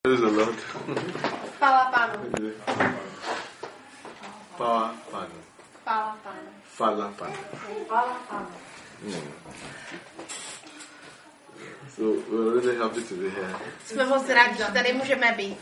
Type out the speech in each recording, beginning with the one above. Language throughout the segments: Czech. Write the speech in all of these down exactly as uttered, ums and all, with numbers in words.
Praise the Lord. Chvála Pánu. Power Pánu. Chvála Pánu. Fala Pánu. Chvála Pánu. Mm. So we're really happy to be here. Jsme moc rádi, že tady můžeme být.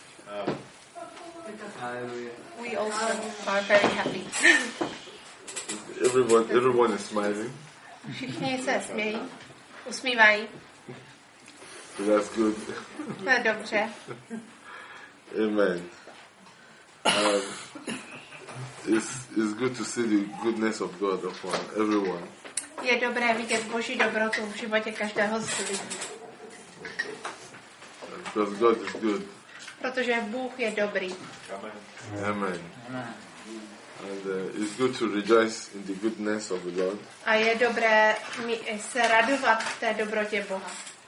We also are very happy. Everyone, everyone is smiling. Všichni se smějí, usmívají. So that's good. To je dobře. Amen. Um, it's, it's good to see the goodness of God upon everyone. Je dobré vidět Boží dobrotu v životě každého z lidí. Because God is good. Protože Bůh je dobrý. Amen. And uh, it's good to rejoice in the goodness of the Lord. A je dobré se radovat v té dobrotě Boha.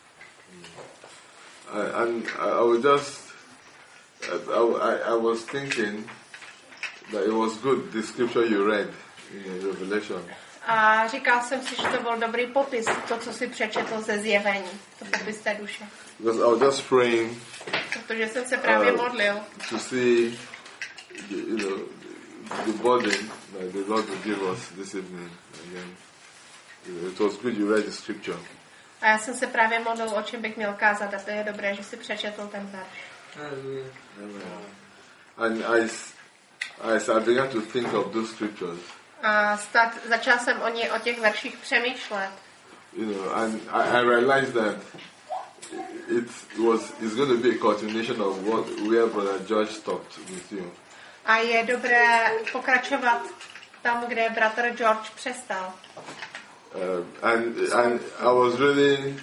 I, and I was just, I, I, I was thinking that it was good, the scripture you read in Revelation. A říkal jsem si, že to byl dobrý popis, to, co si přečetl ze Zjevení, to popis té duše. Because I was just praying, protože jsem se právě uh, modlil, to see, the, you know, the burden that the Lord will give us this evening. And then, you know, it was good you read the scripture. A já jsem se právě modlil, o čem bych měl kázat, a to je dobré, že si přečetl ten verš. Amen. And as, as I began to think of those scriptures, a start, začal jsem o, ně, o těch verších přemýšlet. You know, and I, I realized that it was it's going to be a continuation of what where Brother George stopped with you. A je dobré pokračovat tam, kde bratr George přestal. Uh, and and I was really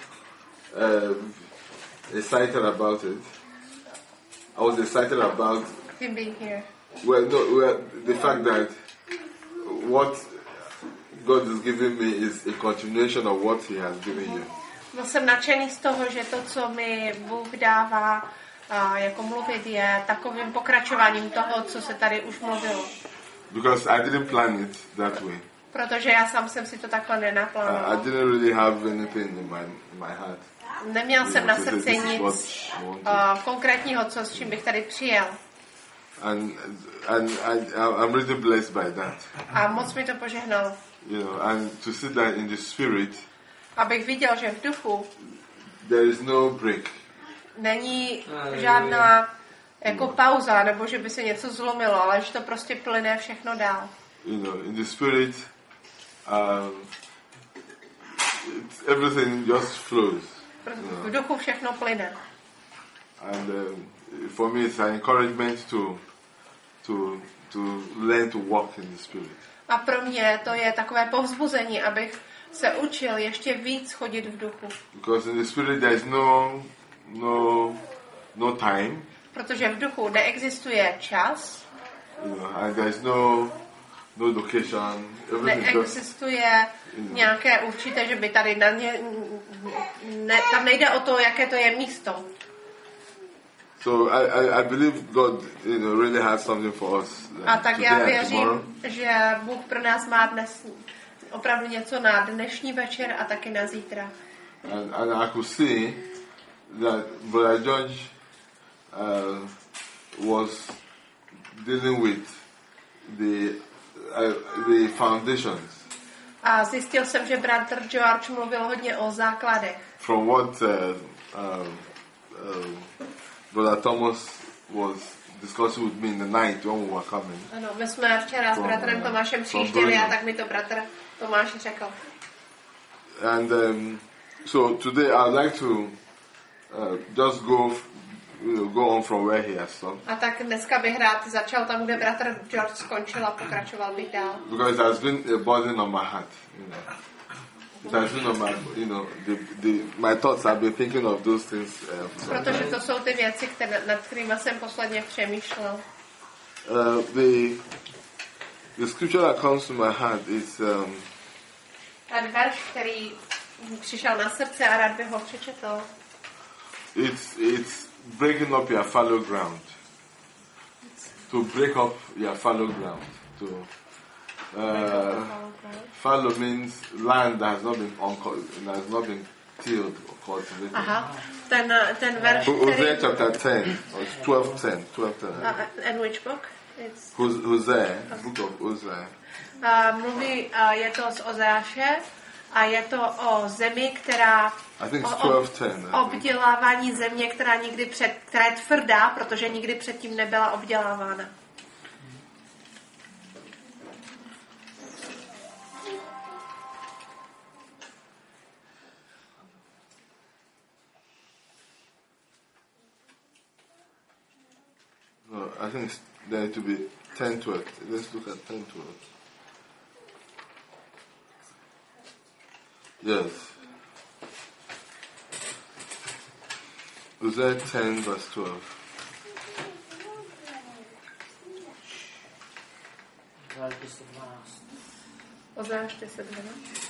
uh, excited about it. I was excited about him being here. Well, no, well, the fact that what God is giving me is a continuation of what He has given you. Byl jsem nadšený z toho, že to, co mi Bůh dává uh, jako mluvit, je takovým pokračováním toho, co se tady už mluvilo. Because I didn't plan it that way. Protože já sám jsem si to takhle nenaplánoval. I, I didn't really have anything in my, in my heart. Neměl jsem na srdci nic uh, konkrétního, co, s čím bych tady přijel. And and I, I'm really blessed by that. A moc mi to požehnalo. You know, and to see that in the spirit. Abych viděl, že v duchu there is no break. Není žádná jako pauza, nebo že by se něco zlomilo, ale že to prostě plyne všechno dál. You know, in the spirit, um, everything just flows. V duchu všechno plyne. And um, for me, it's an encouragement to to to learn to walk in the spirit. A pro mě to je takové povzbuzení, abych se učil ještě víc chodit v duchu. Because in the spirit there is no no no time. Protože v duchu neexistuje čas. You know, and there is no no location. Neexistuje just, nějaké určité, že by tady na ně, ne, tam nejde o to, jaké to je místo. So I, I, I believe God, you know, really has something for us. Uh, A tak já věřím, že Bůh pro nás má dnes opravdu něco na dnešní večer a taky na zítra. And, and I could see that Brother George uh, was dealing with the uh, the foundations. A zjistil jsem, že bratr George mluvil hodně o základech. From what uh, uh, uh, Brother Thomas was discussing with me in the night when we were coming. Ano, my jsme včera s bratrem Tomášem přijížděli a tak mi to bratr Tomáš řekl. And um, so today I'd like to uh, just go, you know, go on from where he has stopped. A tak dneska bych rád začal tam, kde bratr George skončil a pokračoval bych dál. Because it has been a burden on my heart, you know. It has been on my, you know, the, the, my thoughts. I've been thinking of those things. Uh, Protože to jsou ty věci, které, nad kterými jsem posledně přemýšlel. Uh, the the scripture that comes to my heart is um, ten verš, který přišel na srdce a rád bych ho přečetl. It's it's breaking up your fallow ground. To break up your fallow ground. To uh, fallow means land that has not been unco- has not been tilled or cultivated. Aha, ten, ten verš, Hosea který... chapter ten, or twelve ten, twelve ten. Uh, and which book? It's... Hosea, book of Hosea. Uh, mluví, uh, je to z Ozeáše a je to o zemi, která... I think it's o, twelve ten. o obdělávání země, která nikdy před, která je tvrdá, protože nikdy předtím nebyla obdělávána. No, I think it's there to be ten twelve. Let's look at ten twelve. Yes. Hosea ten verse twelve. Ozeáš deset dvanáct.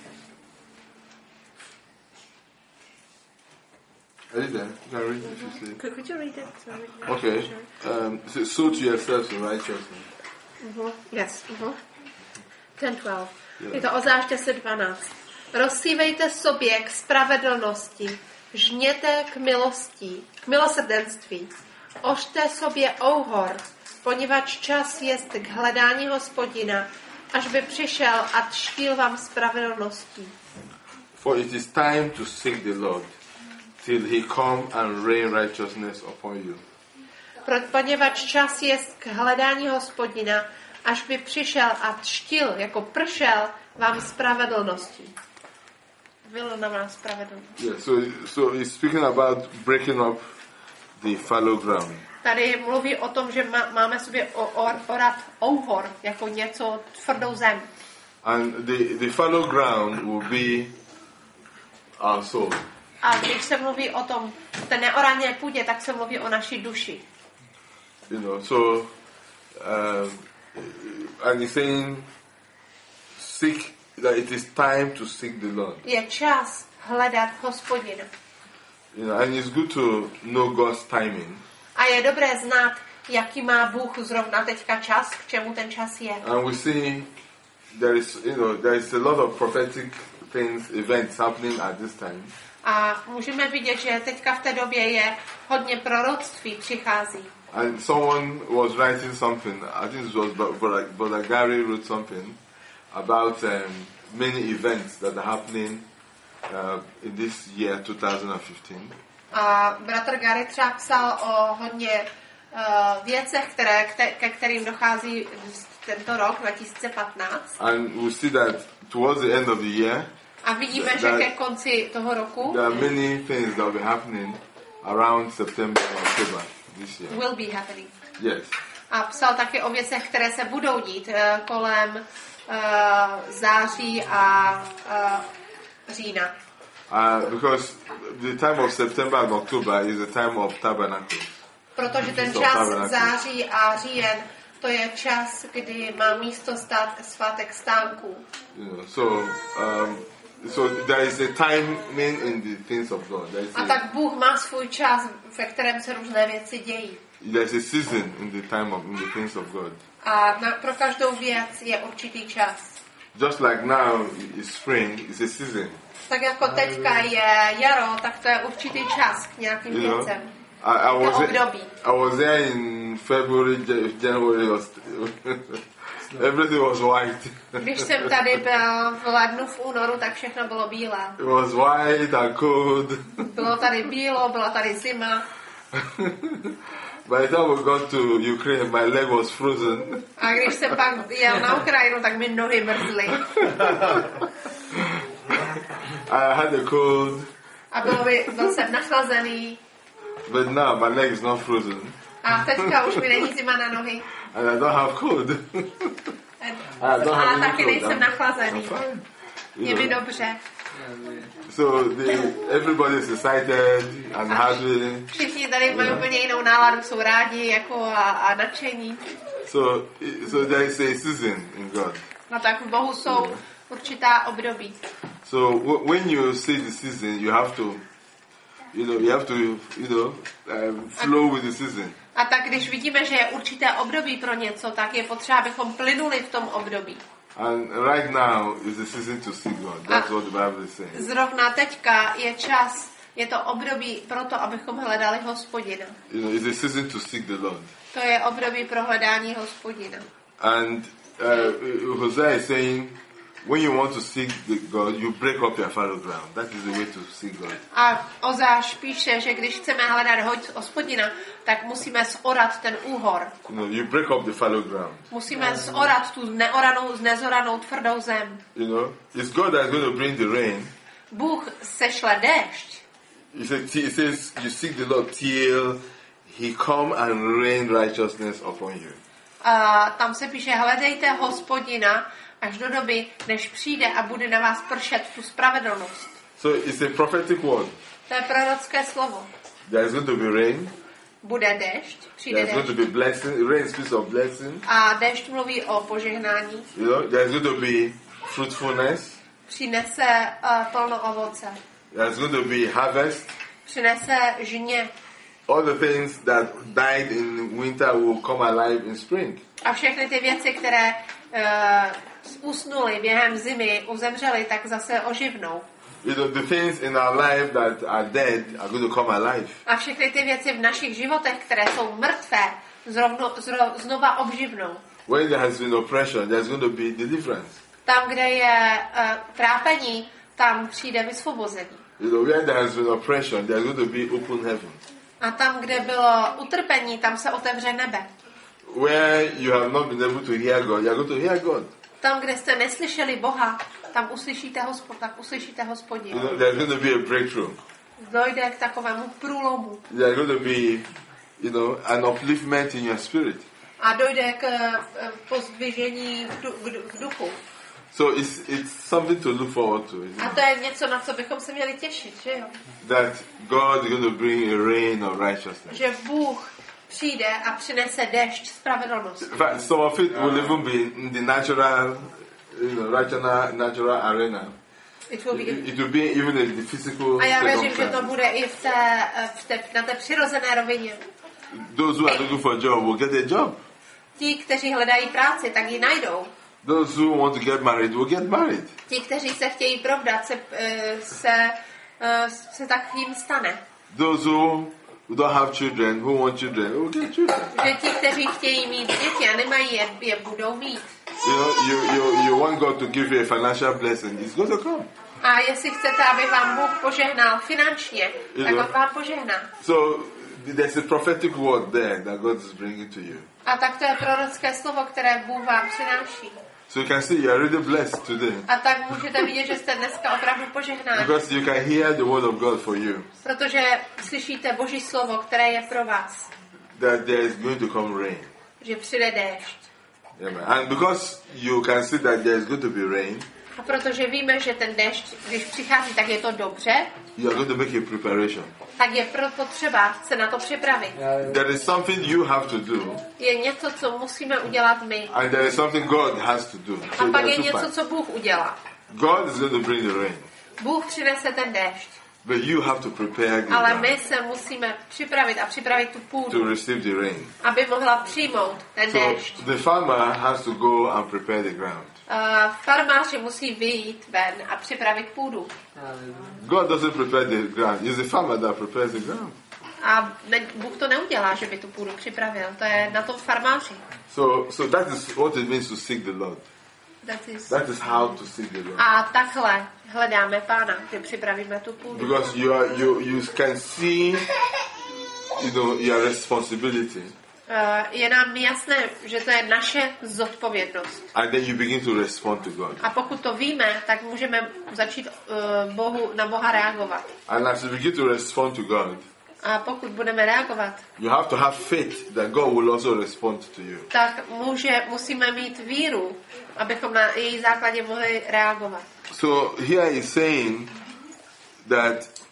Are you there? You can read if you see. Could, could you read it? Sorry. Okay. Um, so, sow to yourselves in righteousness. Uh-huh. Yes. Uh-huh. ten twelve. Yeah. Je to Ozeáš deset dvanáct. Rozsívejte sobě k spravedlnosti, žněte k milosti, k milosrdenství. Ořte sobě ouhor, poněvadž čas jest k hledání Hospodina, až by přišel a třtil vám spravedlností. For it is time to seek the Lord, till he come and rain righteousness upon you. Pro, poněvadž čas jest k hledání Hospodina, až by přišel a třtil, jako pršel, vám spravedlností. Vylil na vás spravedlnost. Yeah, so so he's speaking about breaking up the fallow ground. Tady mluví o tom, že má, máme sobě o, or, orat ouhor, jako něco tvrdou zem. And the, the fallow ground will be our soul. A když se mluví o tom, té neorané půdě, tak se mluví o naší duši. You know, so um, and he's saying seek that it is time to seek the Lord. Je čas hledat Hospodina. You know, and it's good to know God's timing. A je dobré znát, jaký má Bůh zrovna teďka čas, k čemu ten čas je. And we see there is, you know, there is a lot of prophetic things, events happening at this time. A můžeme vidět, že teďka v té době je hodně proroctví přichází. And someone was writing something, I think it was Brother, Brother Gary wrote something about um, many events that are happening uh, in this year twenty fifteen. A bratr Gary třeba psal o hodně uh, věcech, které, ke kterým dochází tento rok dva tisíce patnáct. And we see that towards the end of the year, a vidíme, že ke konci toho roku there are many things that will be happening around September and October this year. Will be happening. Yes. A psal taky o věcech, které se budou dít uh, kolem uh, září a uh, října. Uh, because the time of September and October is the time of tabernacles. Protože ten čas září a říjen, to je čas, kdy má místo stát svátek stánků. You know, so, um, so there is a timing in the things of God. There is a a, tak Bůh má svůj čas, ve kterém se různé věci dějí. There is a season in the time of in the things of God. A na, pro každou věc je určitý čas. Just like now is spring, it's a season. Tak jako teďka je jaro, tak to je určitý čas k nějakým You know, věcem. I, I was období. I was there in February, January. Was everything was white. Když jsem tady byl v lednu, v únoru, tak všechno bylo bílé. It was white and cold. Bylo tady bílo, byla tady zima. By the time we got to Ukraine, my leg was frozen. A když jsem pak jel na Ukrajinu, tak mi nohy mrzly. I had a cold. A byl, by, byl jsem nachlazený. But now my leg is not frozen. A teďka už mi není zima na nohy. And I don't have cold. A taky nejsem nachlazený. Je mi dobře. So the, everybody is excited and happy. Všichni tady mají úplně jinou náladu, jsou rádi jako a, a nadšení. So, so there is a season in God. No tak v Bohu jsou určitá období. So w- when you see the season, you have to, you know, you have to, you know, um, flow with the season. A tak když vidíme, že je určité období pro něco, tak je potřeba, abychom plynuli v tom období. And right now is the season to seek God. That's what the Bible is saying. Zrovna teďka je čas, je to období pro to, abychom hledali Hospodina. You know, it's a season to seek the Lord. To je období pro hledání Hospodina. And uh, Hosea is saying, when you want to seek the God, you break up your fallow ground. That is the way to seek God. A Ozáš píše, že když chceme hledat Hospodina, tak musíme zorat ten úhor. You know, you break up the fallow ground. Musíme zorat tu neoranou, nezoranou tvrdou zem. You know, it's God that's going to bring the rain. Bůh sešle déšť. He says, he says you seek the Lord till He come and rain righteousness upon you. A tam se píše, hledejte Hospodina až do doby, než přijde a bude na vás pršet tu spravedlnost. So it's a prophetic word. To je prorocké slovo. There is going to be rain. Bude déšť, přijde There is going to déšť. be blessing. Rain speaks of blessing. A déšť mluví o požehnání. You know, there is going to be fruitfulness. Přinese uh, plno ovoce. There is going to be harvest. Přinese žně. All the things that died in winter will come alive in spring. A všechny ty věci, které uh, usnuly během zimy, uzemřely, tak zase oživnou. You know, the things in our life that are dead are going to come alive. A všechny ty věci v našich životech, které jsou mrtvé, zrovno, zro, znova obživnou. When there has been oppression, there's going to be deliverance. Tam, kde je uh, trápení, tam přijde vysvobození. You know, where there has been oppression, there's going to be open heaven. A tam, kde bylo utrpení, tam se otevře nebe. Where you have not been able to hear God, you are going to hear God. Tam, kde jste neslyšeli Boha, tam uslyšíte Hospod, tak uslyšíte You Hospodina. know, there's going to be a breakthrough. Dojde k takovému průlomu. There's going to be, you know, an upliftment in your spirit. A dojde k eh, pozdvižení v, du, v duchu. So it's it's something to look forward to. Isn't A it? to je něco, na co bychom se měli těšit, že jo? That God is going to bring a rain of righteousness. Že Bůh přijde a přinese déšť spravedlnosti. In fact, some of it will even be in the natural, you know, rational, natural arena. It will be... It, it will be even in the physical A já věřím, že to circumstances. bude i v té, v té, na té přirozené rovině. Those who are looking for a job will get a job. Ti, kteří hledají práci, tak ji najdou. Those who want to get married will get married. Ti, kteří se chtějí provdat, se, eh, se, eh, se tak jim stane. Those who don't have children, who want children, will get children. Že ti, kteří chtějí mít děti a nemají je, je budou mít. You know, you, you, you want God to give you a financial blessing, it's going to come. A jestli chcete, aby vám Bůh požehnal finančně, tak on vám požehná. So there's a prophetic word there that God is bringing to you. A tak to je prorocké slovo, které Bůh vám přináší. So you can see you are really blessed today. A tak můžete vidět, že jste dneska opravdu požehnáni. Because you can hear the word of God for you. Protože slyšíte Boží slovo, které je pro vás. That there is going to come rain. Že přijde déšť. Amen. And because you can see that there is going to be rain, A protože víme, že ten déšť, když přichází, tak je to dobře, you are going to make a preparation. tak je pro potřeba se na to připravit. There is something you have to do, Je něco, co musíme udělat my. and there is something God has to do. A So pak there je are two něco, parts. co Bůh udělá. God is going to bring the rain, Bůh přinese ten déšť. but you have to prepare the Ale ground my se musíme připravit a připravit tu to půdu, receive the rain. aby mohla přijmout ten So déšť. the farmer has to go and prepare the ground. Uh, farmáři musí vyjít ven a připravit půdu. God doesn't prepare the ground. It's the farmer that prepares the ground. A ne, Bůh to neudělá, že by tu půdu připravil. To je na tom farmáři. So, so that is what it means to seek the Lord. That is... That is how to seek the Lord. A takhle hledáme Pána, že připravíme tu půdu. Because you are you you can see, you know, your responsibility, Uh, je nám jasné, že to je naše zodpovědnost. and then you begin to respond to God. A pokud to víme, tak můžeme začít uh, Bohu, na Boha reagovat. And as you begin to respond to God, A pokud budeme reagovat, you have to have faith that God will also respond to you. tak může, musíme mít víru, abychom na její základě mohli reagovat. So here he's saying that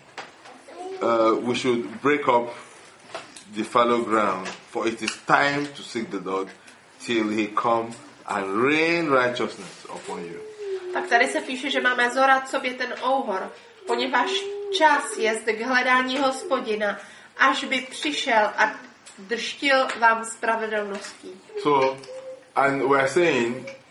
uh, we should break up the fallow ground, for it is time to seek the Lord till he come and rain righteousness upon you. Tak tady se píše, že máme zorat sobě ten ouhor, poněvadž čas je zde k hledání Hospodina, až by přišel a drštil vám spravedlností. So, and we're saying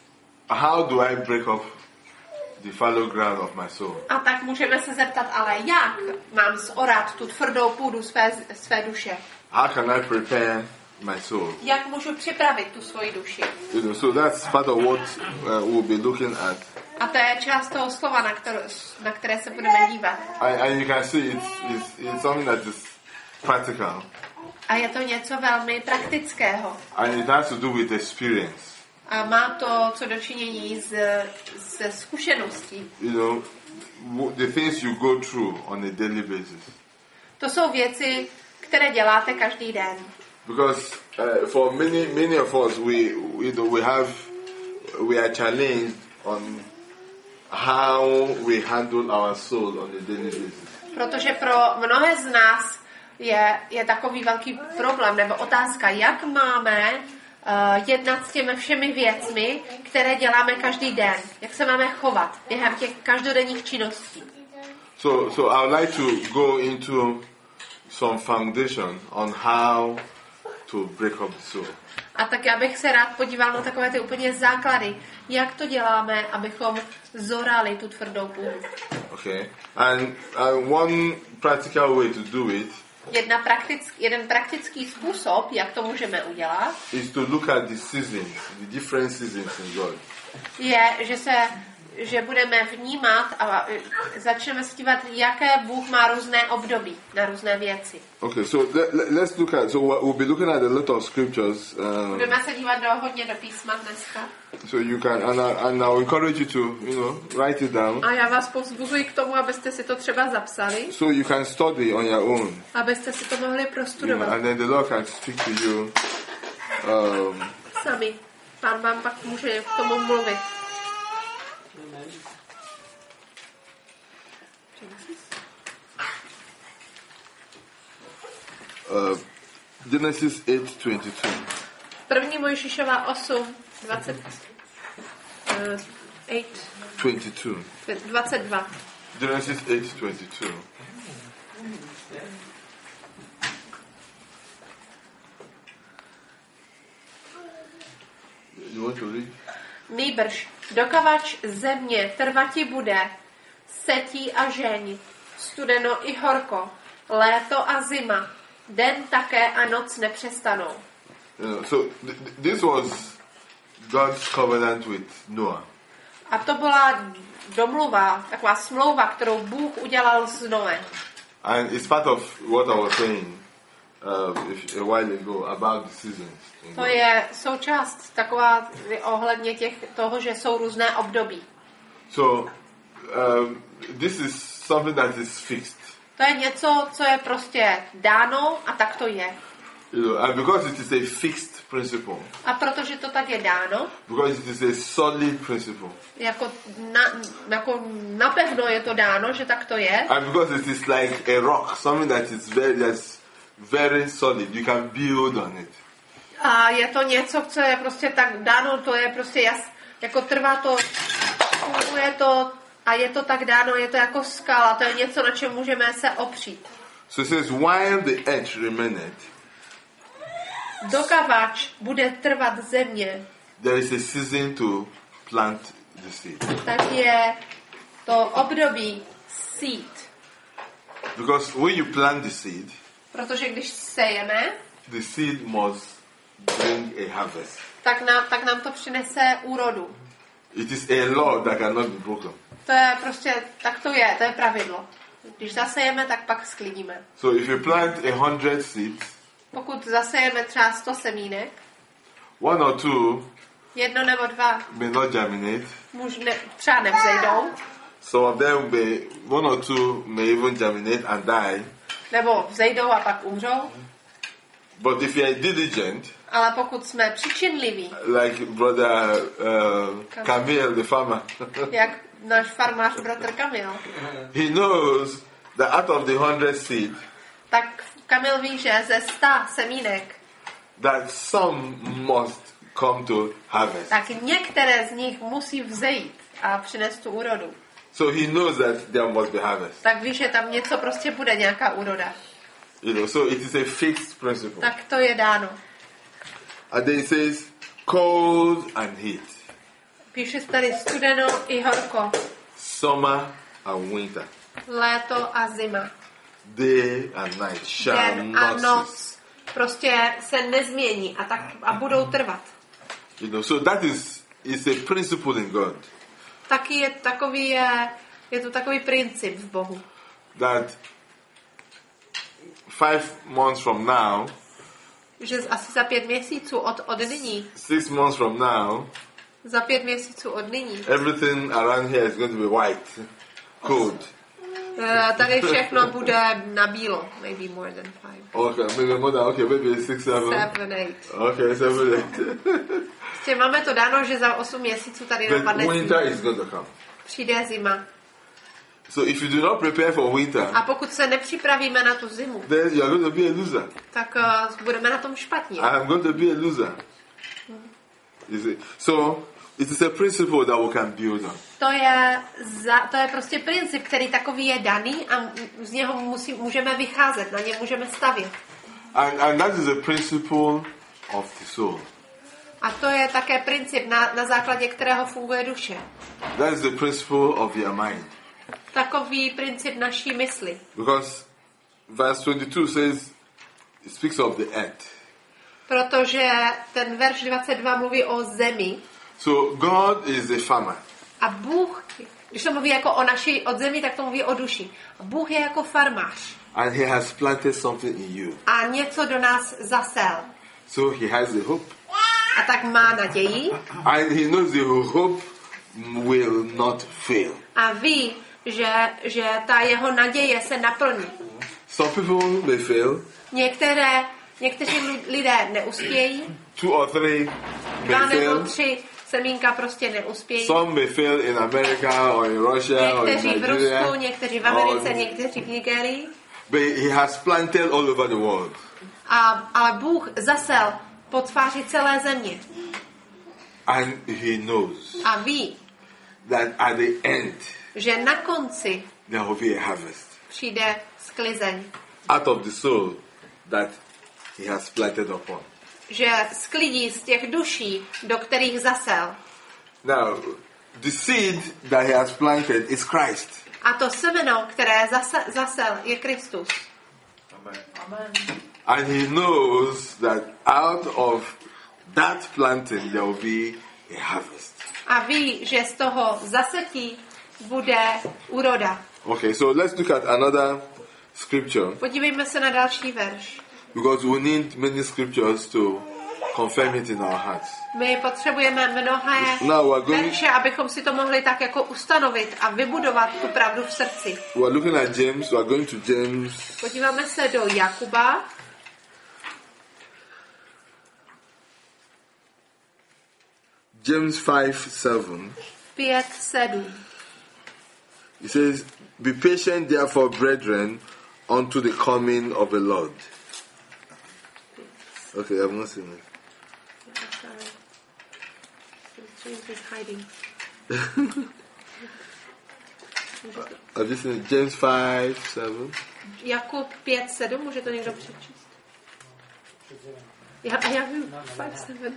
how do I break up the fallow ground of my soul? A tak můžeme se zeptat, ale jak mám zorat tu tvrdou půdu své, své duše? How can I prepare my soul? Jak můžu připravit tu svoji duši? You know, so that's part of what uh, we'll be looking at. A to je část toho slova, na, kterou, na které se budeme dívat. And, and you can see it's, it's, it's something that is practical. A je to něco velmi praktického. And it has to do with experience. A má to co dočinění s- se zkušeností. You know, w- the things you go through on a daily basis. To jsou věci, které děláte každý den. Because uh, for many many of us, we you know we have we are challenged on how we handle our soul on a daily basis. Protože pro mnohé z nás je, je takový velký problém nebo otázka, jak máme uh, jednat s těmi všemi věcmi, které děláme každý den. Jak se máme chovat během těch každodenních činností. So so I would like to go into some foundation on how to break up the soul. A tak já bych se rád podíval na takové ty úplně základy, jak to děláme, abychom zorali tu tvrdou půdu. Okay, and and one practical way to do it Jedna praktick, jeden praktický způsob, jak to můžeme udělat, is to look at the seasons, the different seasons in God. je, že se že budeme vnímat a začneme se dívat, jaké Bůh má různé období na různé věci. Okay, so let, let, let's look at, so we'll be looking at a lot of scriptures. Um, Budeme se dívat do, hodně do písma dneska. so you can, and, I, and I'll encourage you to, you know, write it down. A já vás povzbuzuji k tomu, abyste si to třeba zapsali, So you can study on your own. abyste si to mohli You know, prostudovat and then the Lord can speak to you. Um, sami. Pán vám pak může k tomu mluvit. uh, Genesis eight twenty-two. První Mojžíšova osm, dvacet, uh, osm, twenty-two. dvacet dva. Genesis eight twenty-two. You want to read? Nýbrž, dokavač země trvati bude, setí a žeň, studeno i horko, léto a zima, den také a noc nepřestanou. You know, so th- th- this was God's covenant with Noah. A to byla domluva, taková smlouva, kterou Bůh udělal s Noem. And it's part of what I was saying uh, if, a while ago about the seasons. in To God. je součást taková ohledně těch, toho, že jsou různé období. So um, this is something that is fixed. To je něco, co je prostě dáno a tak to je. You know, and because it is a fixed principle, A protože to tak je dáno, because it is a solid principle, jako, na, jako napevno je to dáno, že tak to je, and because it is like a rock, something that is very that's very solid, you can build on it. a je to něco, co je prostě tak dáno, to je prostě jas, jako trvá to, funguje to a je to tak dáno, je to jako skala, to je něco, na čem můžeme se opřít. So it says, while the edge remaineth, Dokavač bude trvat země, there is a season to plant the seed. tak je to období sít. Because when you plant the seed, Protože když sejeme, the seed must bring a harvest. tak nám, tak nám to přinese úrodu. It is a law that cannot be broken. To je prostě, tak to je, to je pravidlo. Když zasejeme, tak pak sklidíme. So if you plant a hundred seeds, Pokud zasejeme třeba sto semínek, one or two jedno nebo dva may not germinate. muž ne, třeba nevzejdou, Some of them may, one or two may even germinate and die. nebo vzejdou a pak umřou. But if you are diligent, Ale pokud jsme přičinliví, like brother uh, Camille, the farmer, jak náš farmář bratr Kamil, he knows that out of the hundred seed, tak Kamil ví, že ze sta semínek, that some must come to harvest. tak některé z nich musí vzejít a přinést tu úrodu. So he knows that there must be harvest. Tak ví, že tam něco prostě bude, nějaká úroda. You know, so it is a fixed principle. Tak to je dáno. And then it says cold and heat. Píše se tady studeno i horko. Summer and winter. Léto a zima. Day and night shall Den a not noc cease. prostě se nezmění a, tak, a budou trvat. You know, so that is is a principle in God. Taky je takový, je, je to takový princip v Bohu. That five months from now, Že asi za pět měsíců od, od nyní, six months from now, za pět měsíců od nyní, everything around here is going to be white, cold. eh, tady všechno bude na bílo. Maybe more than five. Okay, maybe more than, okay, maybe six, seven. Seven, eight. Okay, seven, eight. Prostě máme to dáno, že za osm měsíců tady But dopadne winter zima. is going to come. Přijde zima. So if you do not prepare for winter, A pokud se nepřipravíme na tu zimu, then you are going to be a loser. tak uh, budeme na tom špatně. I am going to be a loser. You see? So it is a principle that we can build on. To je, za, to je prostě princip, který takový je daný a z něho musí, můžeme vycházet, na něm můžeme stavět. And, and that is a principle of the soul. A to je také princip, na, na základě kterého funguje duše. That is the principle of your mind. Takový princip naší mysli. Because verse twenty-two says, it speaks of the earth. Protože ten verš dvacet dva mluví o zemi So God is a farmer. a Bůh, když to mluví jako o naší, od zemi, tak to mluví o duši. A Bůh je jako farmář And he has planted something in you. a něco do nás zasel. So he has a hope. A tak má naději And he knows the hope will not fail. a ví, že, že ta jeho naděje se naplní. Some people may fail. Některé, někteří lidé neuspějí, Two or three dva may nebo fail. tři semínka prostě neuspějí. Some may fail in America or in Russia or in Někteří v Nigeria. Rusku, někteří v Americe, or- někteří v Nigerii. But he has planted all over the world. A, ale Bůh zasel po tváři celé země. And he knows A ví, that at the end že na konci there will be a harvest přijde sklizeň. out of the soul that he has planted upon. Že sklidí z těch duší, do kterých zasel. Now, the seed that he has planted is Christ. A to semeno, které zase, zasel, je Kristus. Amen. And he knows that out of that planting there will be a harvest. A ví, že z toho zasetí bude úroda. Okay, so let's look at another scripture Podívejme se na další verš. because we need many scriptures to confirm it in our hearts. My potřebujeme mnohé Now we're going- verše, abychom si to mohli tak jako ustanovit a vybudovat tu pravdu v srdci. We are looking at James. We are going to James. Podíváme se do Jakuba. James five seven. pět sedm. It says, "Be patient, therefore, brethren, unto the coming of the Lord." Okay, I've not seen it. I've just seen it. James five seven. Jakub pět sedm, může to někdo přečíst? Já, a já vím, pět sedm.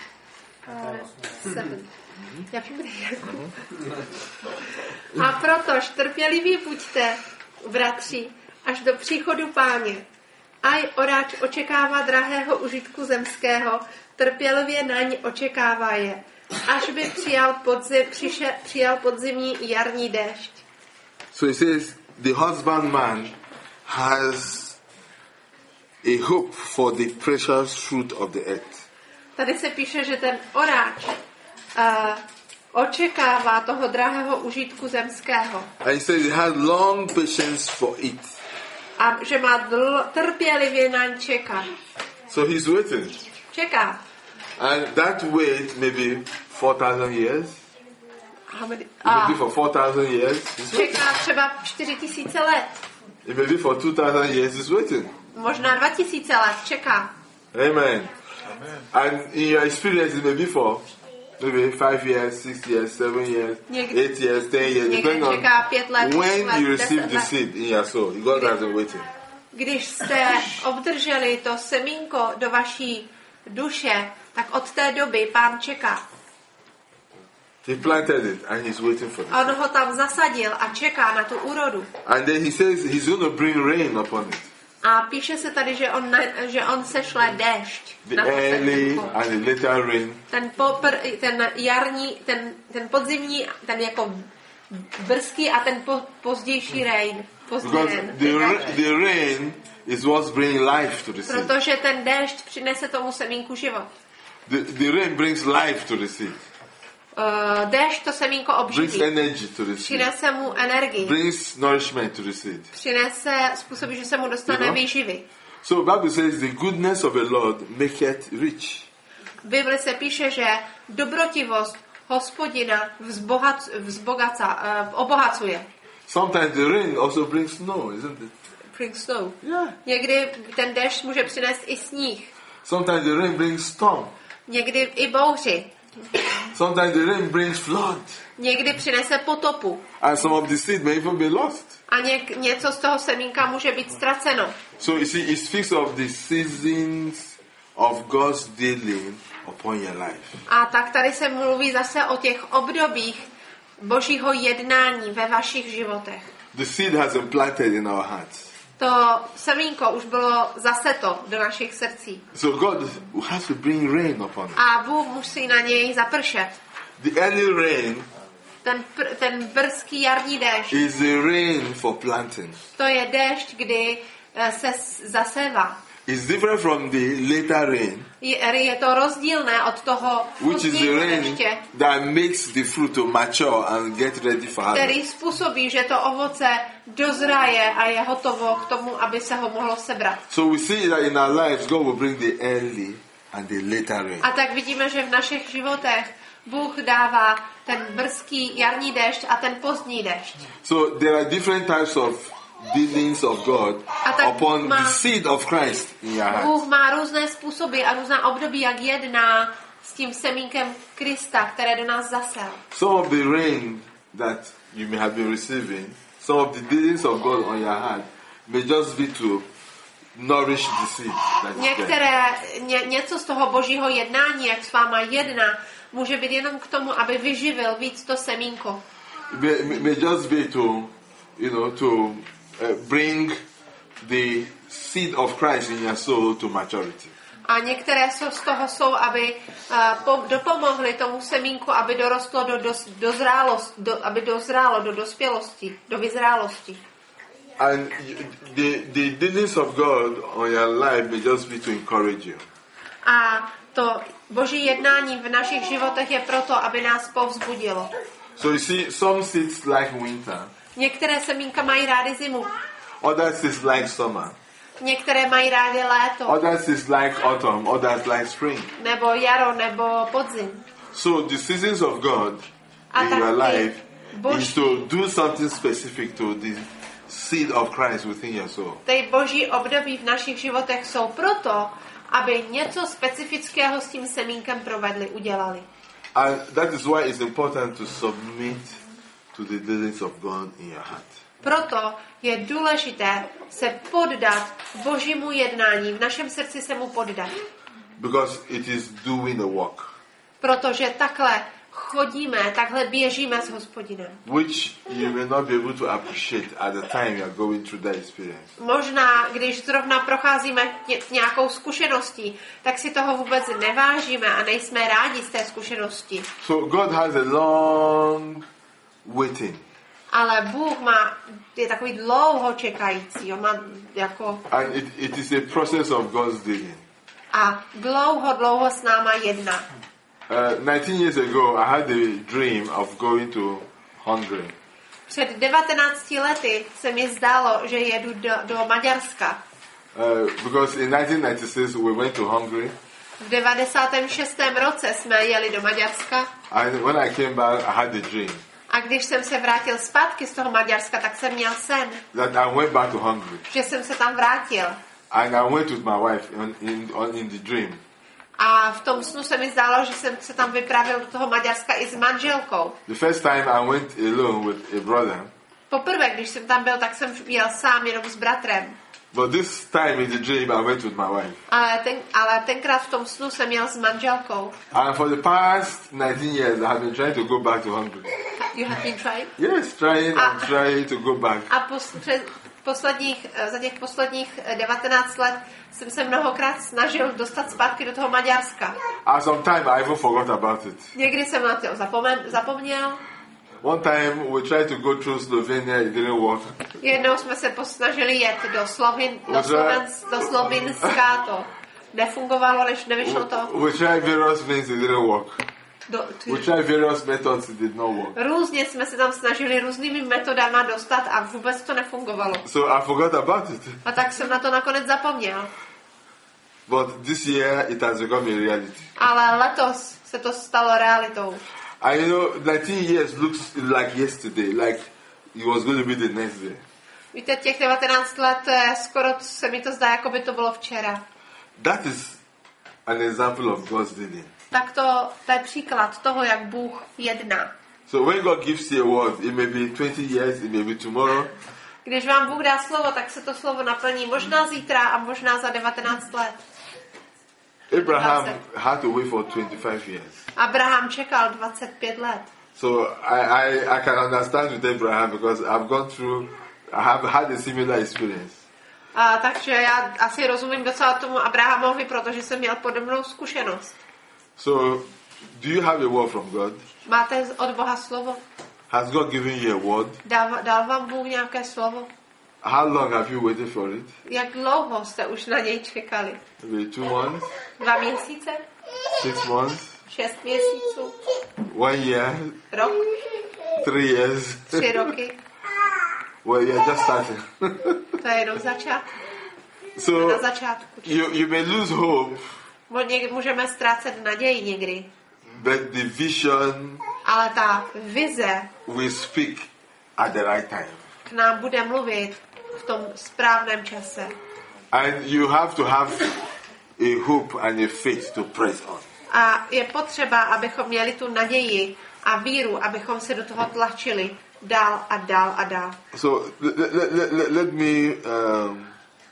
sedm. Já vím, kde je Jakub. A protož trpěliví buďte, bratři, až do příchodu Páně. Aj oráč očekává drahého užitku zemského, trpělivě naň očekává je, až by přijal, podzim, přišel, přijal podzimní i jarní déšť. So it says, the husbandman has a hope for the precious fruit of the earth. Tady se píše, že ten oráč uh, očekává toho drahého užitku zemského And he says he has long patience for it. a že má dl- trpělivě naň čekat. So he's waiting. Čeká. And that wait may be four thousand years. A, It may a be for four thousand years. čeká třeba čtyři tisíce let. It may be for two thousand years. He's waiting. Možná dva tisíce let. Čeká. Amen. And in your experience, it may be for maybe five years, six years, seven years, Někdy- eight years, ten years, někde depending on čeká pět let, when šest let, you receive deset the let. seed in your soul. God has been waiting. Když jste obdrželi to semínko do vaší duše, tak od té doby Pán čeká. He planted it and he's waiting for it. On ho tam zasadil a čeká na tu úrodu. And then he says he's going to bring rain upon it. A píše se tady, že on, že on sešle déšť. The na tu early semínku. and the later rain. Ten, popr, ten jarní, ten, ten podzimní, ten jako brzký a ten po, pozdější rain. Pozdní Because rain. the, ra- the rain is what's bringing life to the seed. Protože ten déšť přinese tomu semínku život. The, the rain brings life to the seed. Uh, déšť to semínko Brings obživí. energy to the seed. Přinese mu energii. Brings nourishment to the seed. Přinese, způsobí, že se mu dostane You know? výživy. So Bible says the goodness of the Lord maketh rich. V Bibli se píše, že dobrotivost Hospodina vzbohac, vzbogaca, uh, obohacuje. Sometimes the rain also brings snow, isn't it? Bring snow. Yeah. Někdy ten déšť může přinést i sníh. Sometimes the rain brings storm. Někdy i bouři. Sometimes the rain brings flood. Někdy přinese potopu. And some of the seed may even be lost. A něk, něco z toho semínka může být ztraceno. So you see, it speaks of the seasons of God's dealing upon your life. A tak tady se mluví zase o těch obdobích Božího jednání ve vašich životech. The seed has been planted in our hearts. To semínko už bylo zaseto do našich srdcí. So God has to bring rain upon it. A Bůh musí na něj zapršet. The early rain Ten, pr- ten brzký jarní déšť, is the rain for planting. to je déšť, kdy eh, se s- zasévá. It's different from the later rain, Je, je to rozdílné od toho which is the pozdního rain déště, that makes the fruit to mature and get ready for harvest. který způsobí, že to ovoce dozraje a je hotovo k tomu, aby se ho mohlo sebrat. So we see that in our lives, God will bring the early and the later rain. A tak vidíme, že v našich životech Bůh dává ten brzký jarní déšť a ten pozdní déšť. So there are different types of dealings of God A tak upon má- the seed of Christ in your heart. Bůh má různé způsoby a různá období, jak jedná s tím semínkem Krista, které do nás zasel. Some of the rain that you may have been receiving, some of the dealings of God on your heart may just be to nourish the seed that is there. Některé, ně, něco z toho božího jednání, jak s váma jedná, může být jenom k tomu, aby vyživil víc to semínko. It may, may- may just be to, you know, to uh, bring the seed of Christ in your soul to maturity. A některé jsou z toho jsou, aby uh, po, dopomohly tomu semínku, aby dorostlo do, dos, dozrálost, do, aby dozrálo do dospělosti, do vyzrálosti. And you- the, the dealings of God on your life may just be to encourage you. A to boží jednání v našich životech je proto, aby nás povzbudilo. So you see, some seeds like winter, Některé semínka mají rády zimu, other seeds like summer, některé mají rády léto, other seeds like autumn, others like spring. nebo jaro, nebo podzim. So the seasons of God A in tak your ty life boží- is to do something specific to the seed of Christ within your soul. Ty boží období v našich životech jsou proto, aby něco specifického s tím semínkem provedli, udělali. And that is why it's important to submit to the dealings of God in your heart. Proto je důležité se poddat božímu jednání, v našem srdci se mu poddat. Because it is doing the work, Protože takhle chodíme, takhle běžíme s Hospodinem. which you may not be able to appreciate at the time you are going through that experience. Možná, když zrovna procházíme ně- nějakou zkušeností, tak si toho vůbec nevážíme a nejsme rádi z té zkušenosti. So God has a long waiting. Ale Bůh má, je takový dlouho čekající, on má jako And it, it is a process of God's dealing. a dlouho, dlouho s náma jedná. Uh, nineteen years ago, I had a dream of going to Hungary. Před devatenácti lety se mi zdálo, že jedu do, do Maďarska. Uh, because in nineteen ninety-six, we went to Hungary. V devadesátém šestém roce jsme jeli do Maďarska And when I came back, I had a dream a když jsem se vrátil zpátky z toho Maďarska, tak jsem měl sen, that I went back to Hungary. že jsem se tam vrátil. And I went with my wife in, in, on, in the dream. A v tom snu se mi zdálo, že jsem se tam vypravil do toho Maďarska i s manželkou. The first time I went alone with a brother, Poprvé, když jsem tam byl, tak jsem jel sám jenom s bratrem. But this time in the dream, I went with my wife. Ale, ten, ale tenkrát v tom snu jsem jel s manželkou. And for the past nineteen years, I have been trying to go back to Hungary. You have been trying? Yes, trying and trying to go back. A pos, před posledních, za těch posledních devatenáct let jsem se mnohokrát snažil dostat zpátky do toho Maďarska. And sometime I even forgot about it. Někdy jsem na to zapomen, zapomněl. One time we tried to go through Slovenia, it didn't work. Jednou jsme se posnažili jet do, Slovin, do, Slovens, do Slovinska, to nefungovalo, než nevyšlo to. We tried various things, it didn't work. Do, we tried various methods, it did not work. Různě jsme se tam snažili různými metodama dostat a vůbec to nefungovalo. So I forgot about it. A tak jsem na to nakonec zapomněl. But this year it has become a reality. Ale letos se to stalo realitou. And you know, nineteen years looks like yesterday, like it was going to be the next day. Víte, těch devatenáct let, skoro se mi to zdá, jako by to bylo včera. That is an example of God's dealing. Tak to, to je příklad toho, jak Bůh jedná. So when God gives you a word, it may be twenty years, it may be tomorrow. Když vám Bůh dá slovo, tak se to slovo naplní možná zítra a možná za devatenáct let. Abraham had to wait for twenty-five years. Abraham čekal dvacet pět let. So I, I, I can understand with Abraham because I've gone through, I have had a similar experience. A, takže já asi rozumím docela tomu Abrahamovi, protože jsem měl podobnou zkušenost. So, do you have a word from God? Máte od Boha slovo? Has God given you a word? Dal, dal vám Bůh nějaké slovo? How long have you waited for it? Jak dlouho jste už na něj čekali? Maybe two months? Dva měsíce? Six months? Šest měsíců? One year? Rok? Three years? Tři roky? Well, you're just starting. To je jenom začátek. So, Na začátku. you, you may lose hope. Můžeme ztrácet naději někdy. But the vision Ale ta vize will speak at the right time. k nám bude mluvit v tom správném čase. And you have to have a hope and a faith to press on. A je potřeba, abychom měli tu naději a víru, abychom se do toho tlačili dál a dál a dál. So let, let, let, let me um,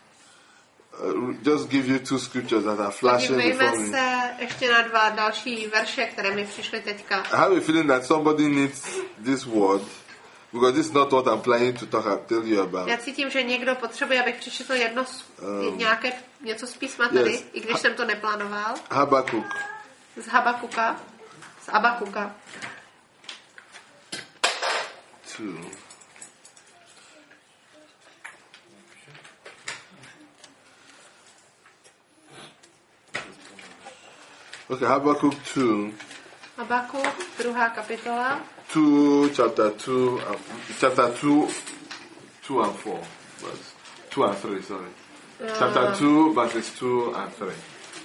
uh, just give you two scriptures that are flashing before Podívejme me. se ještě na dva další verše, které mi přišly teďka. I have a feeling that somebody needs this word because this is not what I'm planning to talk and tell you about. Já cítím, že někdo potřebuje, abych přečetl jedno z, Um, nějaké, něco z písma tady, yes. i když jsem to neplánoval. Habakkuk Z Habakuka. Z Abakuka. two. Okay, Habakkuk two. Habakuk, druhá kapitola. Two, chapter two, uh, chapter two, two and four, verse two and three. Sorry, Uh, chapter two, verses two and three.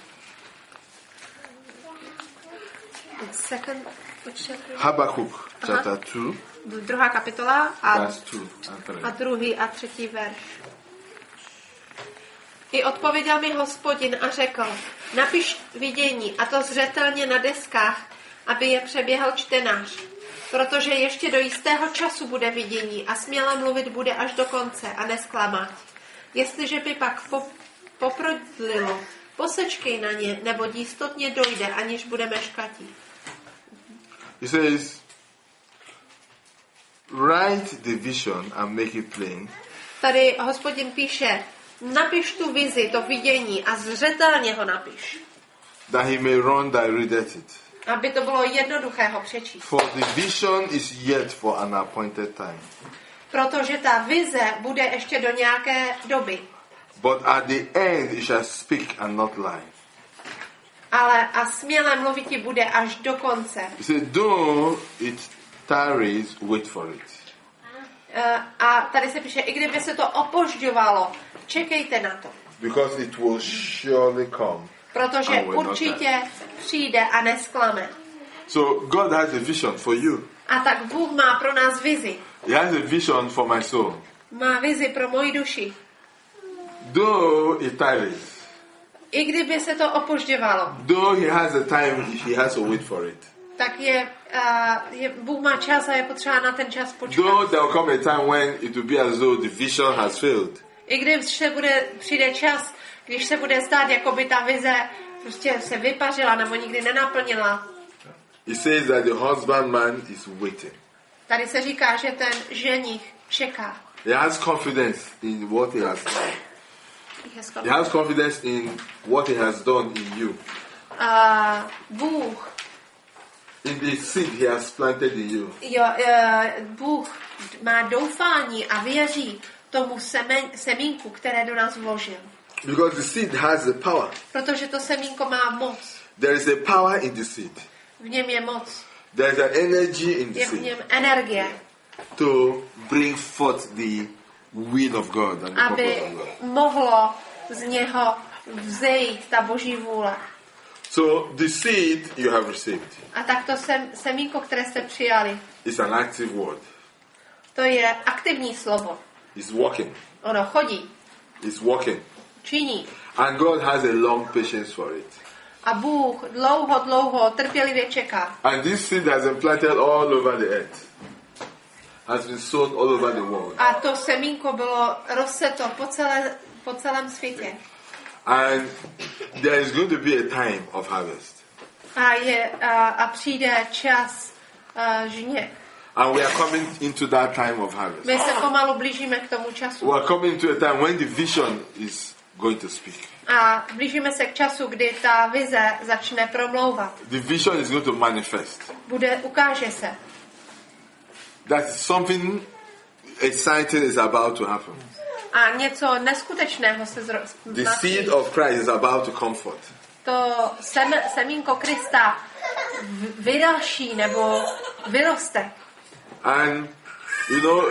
Second, which chapter? Habakkuk, chapter Aha. two, Druhá kapitola a, verse two and three. a druhý a třetí verš. I odpověděl mi Hospodin a řekl, napiš vidění, a to zřetelně na deskách, aby je přeběhl čtenář. Protože ještě do jistého času bude vidění a směle mluvit bude až do konce a nesklamat. Jestliže by pak po, poprodlilo, posečkej na ně, nebo jistotně dojde, aniž budeme škatí. He says, write the vision and make it plain, Tady Hospodin píše, napiš tu vizi, to vidění a zřetelně ho napiš. that he may run that readeth it. Aby to bylo jednoduché ho přečíst. For the vision is yet for an appointed time, Protože ta vize bude ještě do nějaké doby. but at the end it shall speak and not lie. Ale a směle mluviti bude až do konce. He said, though it tarries, wait for it. Uh, a tady se píše, i kdyby se to opožďovalo, čekejte na to. Because it will surely come. Protože And will not určitě přijde a nesklame. So God has a vision for you. A tak Bůh má pro nás vizi. He has a vision for my soul. Má vizi pro moji duši. Though it tarries, I kdyby se to opožďovalo. though he has a time, he has to wait for it. tak je, uh, je, Bůh má čas a je potřeba na ten čas počkat. Though there will come a time when it will be as though the vision has failed. I když se bude, přijde čas, když se bude zdát, jako by ta vize prostě se vypařila nebo nikdy nenaplnila. It says that the husbandman is waiting. Tady se říká, že ten ženich čeká. He has confidence in what he has done. He has confidence in what he has done in you. Uh, Bůh In the seed he has planted in you. Jo, uh, Bůh má doufání a věří tomu semen, semínku, které do nás vložil. Because the seed has the power. Protože to semínko má moc. There is a power in the seed. V něm je moc. There is an energy in the Je v seed něm energie, to bring forth the will of God and the aby purpose of God. mohlo z něho vzejít ta boží vůle. So the seed you have received A tak to sem, semínko, které jste přijali, is an active word. to je aktivní slovo. It's walking. Ono chodí, It's walking. činí. And God has a long patience for it. A Bůh dlouho, dlouho trpělivě čeká. And this seed has been planted all over the earth. Has been sown all over the world. A to semínko bylo rozseto po, celé, po celém světě. And there is going to be a time of harvest. A, je, a, a přijde čas uh, žně. And we are coming into that time of harvest. My se pomalu blížíme k tomu času. We are coming to a time when the vision is going to speak. A blížíme se k času, kdy ta vize začne promlouvat. The vision is going to manifest. Bude, ukáže se. That something exciting is about to happen. A něco neskutečného se zro... The seed of Christ is about to come forth. To sem, semínko Krista v- vyraší nebo vyroste. And, you know,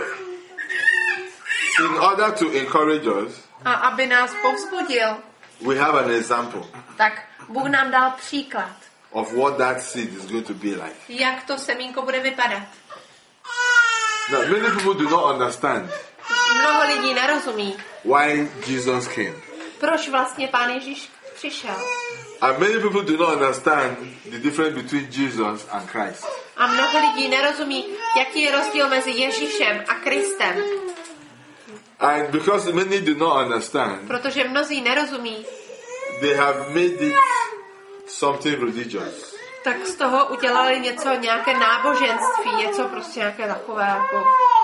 in order to encourage us, A aby nás povzbudil, we have an example tak Bůh nám dal příklad, of what that seed is going to be like. jak to semínko bude vypadat. Now, many people do not understand Mnoho lidí nerozumí, why Jesus came. proč vlastně Pán Ježíš přišel. And many people do not understand the difference between Jesus and Christ. A mnoho lidí nerozumí, jaký je rozdíl mezi Ježíšem a Kristem. And because many do not understand, Protože mnozí nerozumí, they have made it something religious. tak z toho udělali něco, nějaké náboženství, něco prostě nějaké takové jako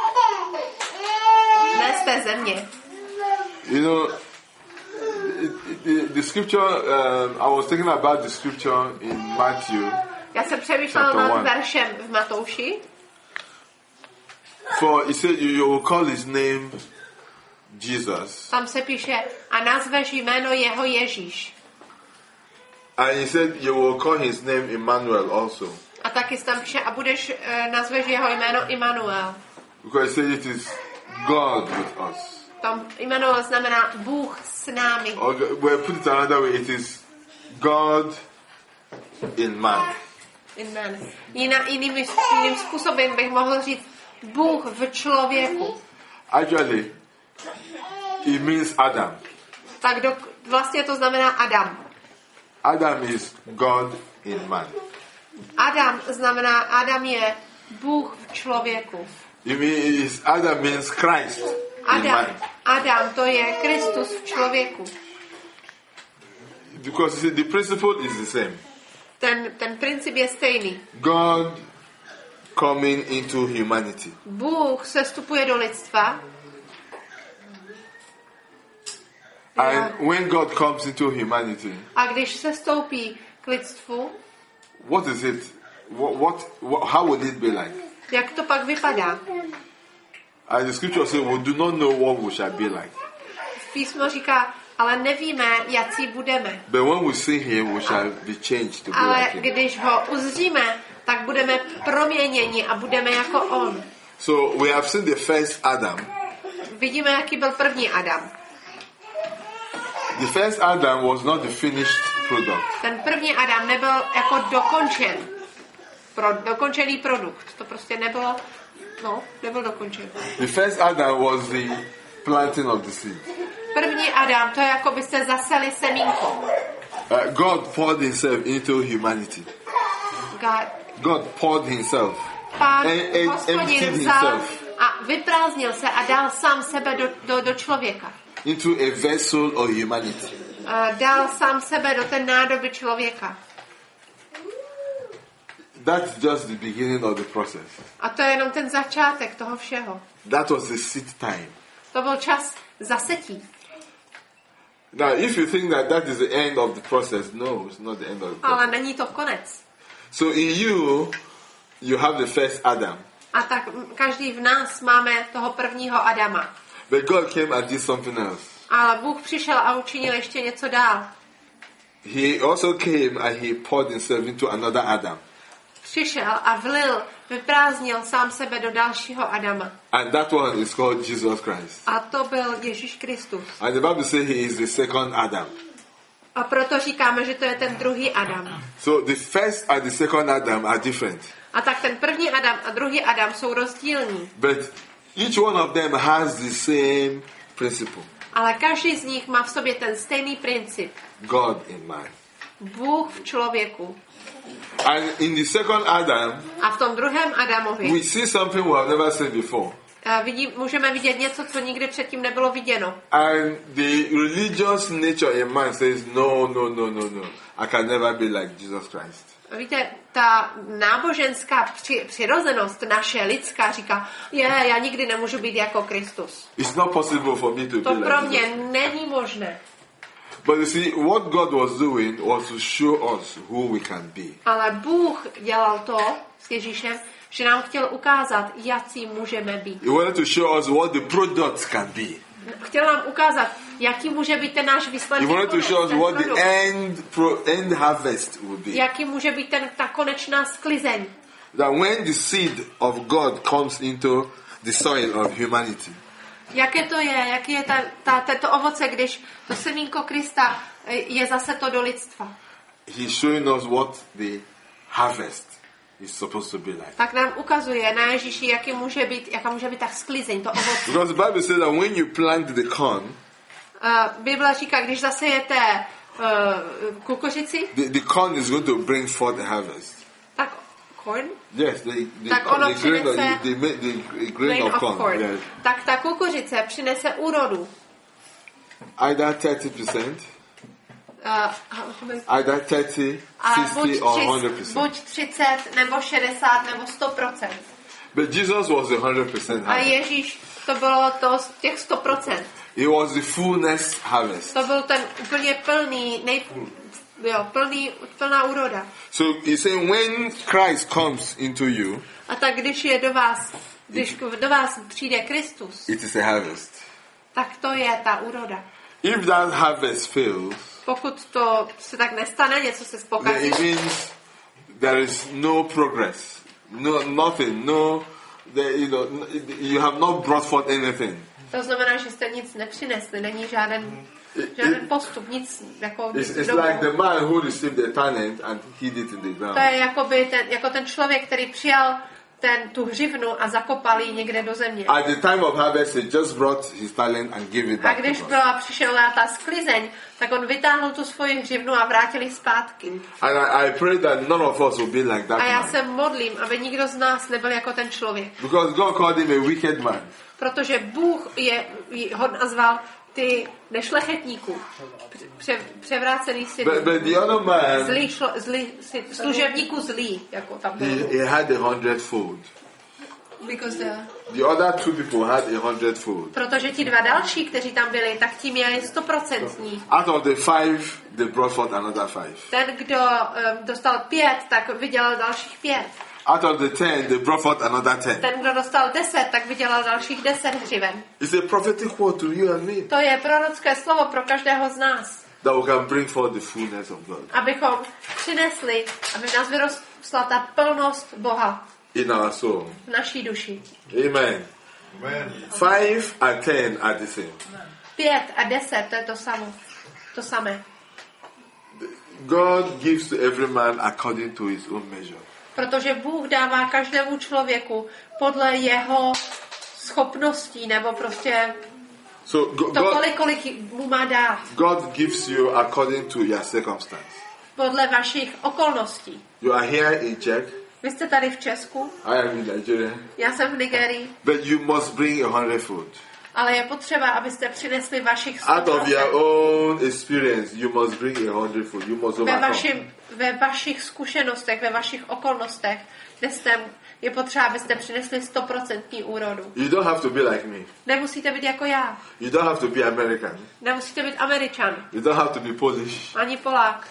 ne z té země. You know, the, the scripture, um, I was thinking about the scripture in Matthew. Já jsem přemýšlela nad veršem v Matouši. For he said, you, you will call his name Jesus. Tam se píše, a nazveš jméno jeho Ježíš. And he said, you will call his name Emmanuel also. A taky tam píše, a budeš, uh, nazveš jeho jméno Immanuel. Because he said it is God with us. Tam Immanuel znamená Bůh s námi. Or well, put it another way, it is God in man. Amen. Jiná, jiným, jiným způsobem bych mohl říct Bůh v člověku. Actually, it means Adam. Tak do, vlastně to znamená Adam. Adam is God in man. Adam znamená, Adam je Bůh v člověku. It means, Adam means Christ in Adam, man. Adam to je Kristus v člověku. Because you see, the principle is the same. Ten, ten princip je stejný. God coming into humanity. Bůh se vstupuje do lidstva. And when God comes into humanity, A když se stoupí k lidstvu, what is it? What, what, what how would it be like? jak to pak vypadá? And the scripture says, we do not know what we shall be like. Písmo říká, ale nevíme, jaký budeme. But when we see him, we shall be changed to be Ale like him. když ho uzříme, tak budeme proměněni a budeme jako on. So we have seen the first Adam. Vidíme, jaký byl první Adam. The first Adam was not the finished product. Ten první Adam nebyl jako dokončen. Pro, dokončený produkt. To prostě nebylo, no, nebyl dokončen. The first Adam was the planting of the seed. První Adam, to je jako byste zaseli semínko. Uh, God poured himself into humanity. God, God poured himself. Pán And- and Hospodin emptied vzal himself. a vyprázdnil se a dal sám sebe do, do, do člověka. Into a vessel of humanity. A dal sám sebe do té nádoby člověka. That's just the beginning of the process. A to je jenom ten začátek toho všeho. That was the seed time. To byl čas zasetí. Now, if you think that that is the end of the process, no, it's not the end of the process. Ale není to konec. So in you, you have the first Adam. A tak m- každý v nás máme toho prvního Adama. But God came and did something else. Ale Bůh přišel a učinil ještě něco dál. He also came and he poured himself into another Adam. Přišel a vlil, vyprázdnil sám sebe do dalšího Adama. And that one is called Jesus Christ. A to byl Ježíš Kristus. And the Bible says he is the second Adam. A proto říkáme, že to je ten druhý Adam. So the first and the second Adam are different. A tak ten první Adam a druhý Adam jsou rozdílní. But each one of them has the same principle. Ale každý z nich má v sobě ten stejný princip. God in mind. Bůh v člověku. And in the second Adam, A v tom druhém Adamovi we see something we have never seen before. a vidí, můžeme vidět něco, co nikdy předtím nebylo viděno. And the religious nature in man says, no, no, no, no, no. I can never be like Jesus Christ. A víte, ta náboženská při, přirozenost naše lidská říká, je, já nikdy nemůžu být jako Kristus. It's not possible for me to To be pro like mě Jesus. není možné. But you see, what God was doing was to show us who we can be. Ale Bůh dělal to s Ježíšem, že nám chtěl ukázat, jaký můžeme být. He wanted to show us what the products can be. Chtěl nám ukázat, jaký může být ten náš He výsledný wanted to show us ten what the produkt. end pro, end harvest will be. Jaký může být ten, ta konečná sklizeň. That when the seed of God comes into the soil of humanity, Jaké to je, jaký je ta, ta, to ovoce, když to semínko Krista je zase to do lidstva. He's showing us what the harvest is supposed to be like. Tak nám ukazuje na Ježíši, jaký může být, jaká může být ta sklizeň, to ovoce. Because the Bible says that when you plant the corn, Uh, Bible říká, když zasejete uh, kukuřici, the, the corn is going to bring forth a harvest. tak corn, Yes, the, the, Tak ono the, grain, of, přinese- the, the, the grain grain of of corn. corn, Yes. tak ta kukuřice přinese úrodu. Either thirty percent, Uh, either thirty, a buď, sixty, or one hundred tři, percent. buď třicet, nebo šedesát, nebo sto procent. But Jesus was the one hundred percent A harvest. Ježíš, to bylo to z těch sto procent. It was the fullness harvest. To byl ten úplně plný, nej, jo, plný, plná úroda. So he's saying when Christ comes into you, A tak když je do vás, když do vás přijde Kristus, it is a harvest. tak to je ta úroda. If that harvest fails, Pokud to se tak nestane, něco se then spokazí, it means there is no progress, no nothing, no, there, you know, you have not brought forth anything. to znamená, že jste nic nepřinesli, není žádný, žádný postup, nic jako It's, nic it's domů. like the man who received the talent and hid it in the ground. To je jakoby ten, jako ten člověk, který přijal ten, tu hřivnu a zakopal ji někde do země. At the time of harvest, he just brought his talent and gave it A back když to God. byla přišla ta sklizeň, tak on vytáhl tu svoji hřivnu a vrátil ji zpátky. And I, I pray that none of us will be like that A já man. se modlím, aby nikdo z nás nebyl jako ten člověk. Because God called him a wicked man. Protože Bůh je, ho nazval ty nešlechetníků. Pře, převrácený synů. But, but the other man, Zlý, šlo, zlý, sy- služebníků zlý, jako tam he, bylo. he had a hundredfold. Because the, The other two people had a hundredfold. protože ti dva další, kteří tam byli, tak ti měli stoprocentní. Out of the five, they brought forth another five. Ten, kdo um, dostal pět, tak vydělal dalších pět. Out of the ten, they brought forth another ten. Ten, kdo dostal deset, tak vydělal dalších deset hřiven. It's a prophetic word to you and me. To je prorocké slovo pro každého z nás. That we can bring forth the fullness of God Abychom přinesli, aby v nás vyrostla ta plnost Boha in our soul. v naší duši. Amen. Amen. Five and ten are the same. Pět a deset, to je to samé. To samé. God gives to every man according to his own measure. Protože Bůh dává každému člověku podle jeho schopností, nebo prostě So go- to, God, kolik, kolik mu má dát. God gives you according to your circumstance. podle vašich okolností. You are here in Czech. Vy jste tady v Česku, I am in Nigeria. já jsem v Nigerii, But you must bring a hundredfold. ale je potřeba, abyste přinesli vašich Out of your sto procent. own experience, you must bring a hundredfold. You must Ve, overcome. vašim, ve vašich zkušenostech, ve vašich okolnostech, kde jste, je potřeba, abyste přinesli stoprocentní úrodu. You don't have to be like me. Nemusíte být jako já. You don't have to be American. Nemusíte být Američan. You don't have to be Polish. Ani Polák.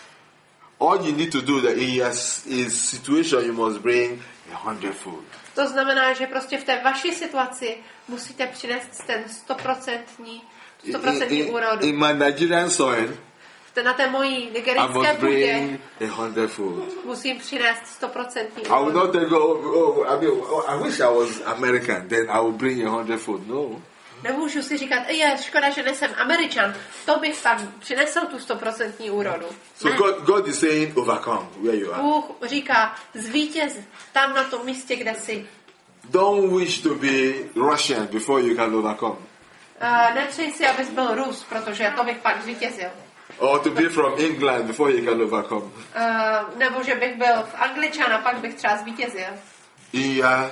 All you need to do that in your s- in situation, you must bring a hundredfold. To znamená, že prostě v té vaší situaci musíte přinést ten stoprocentní, In, stoprocentní in, úrodu. in my Nigerian soil, Na té mojí I nigerické must půdě bring a hundredfold. musím přinést stoprocentní I will úrodu. not take oh, oh, I mean, oh, I wish I was American, then I would bring a hundredfold. No. Nemůžu si říkat, je škoda, že nejsem Američan, to bych tam přinesl tu stoprocentní úrodu. So Ne. God, God is saying, overcome where you are. Bůh říká, zvítěz tam na tom místě, kde jsi. Don't wish to be Russian before you can overcome. Uh, nepřej si, abys byl Rus, protože to bych pak zvítězil. Or to be from England before you can overcome. Uh, nebo že bych byl v Angličan a pak bych třeba zvítězil. In your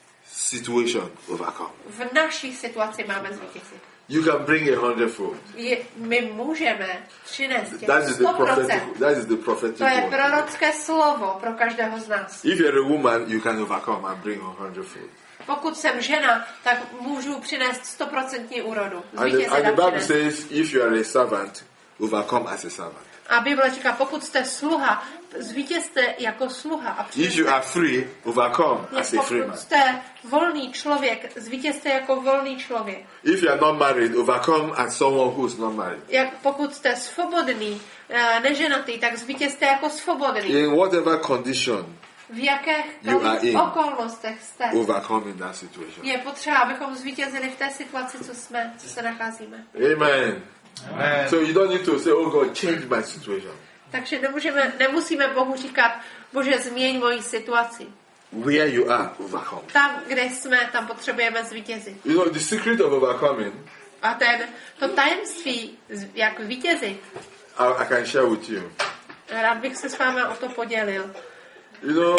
situation, overcome. V naší situaci máme zvítězit. You can bring a hundredfold. Je, my můžeme přinést těch That is the sto procent. prophetic. That is the prophetic To je word. prorocké slovo pro každého z nás. If you're a woman, you can overcome and bring a hundredfold. Pokud jsem žena, tak můžu přinést stoprocentní úrodu. And the, Zvítězit and the a Bible přinést. says, if you are a servant, overcome as a servant. A Bible říká, pokud jste sluha, zvítězte jako sluha. A If you přineste. are free, overcome as a free man. Pokud jste volný člověk, zvítězte jako volný člověk. If you are not married, overcome as someone who is not married. Jak pokud jste svobodný, eh, neženatý, tak zvítězte jako svobodný. In whatever condition, V jakých You are in. okolnostech jste? overcome in that situation. Je potřeba, abychom zvítězili v té situaci, co jsme, co se nacházíme. Amen. Amen. So you don't need to say, oh God, change my situation. Takže nemůžeme, nemusíme Bohu říkat, Bože, změň moji situaci. Where you are, overcome. Tam, kde jsme, tam potřebujeme zvítězit. You know, the secret of overcoming, A ten, to tajemství, z- jak vítězit, I, I can share with you. rád bych se s vámi o to podělil. You know,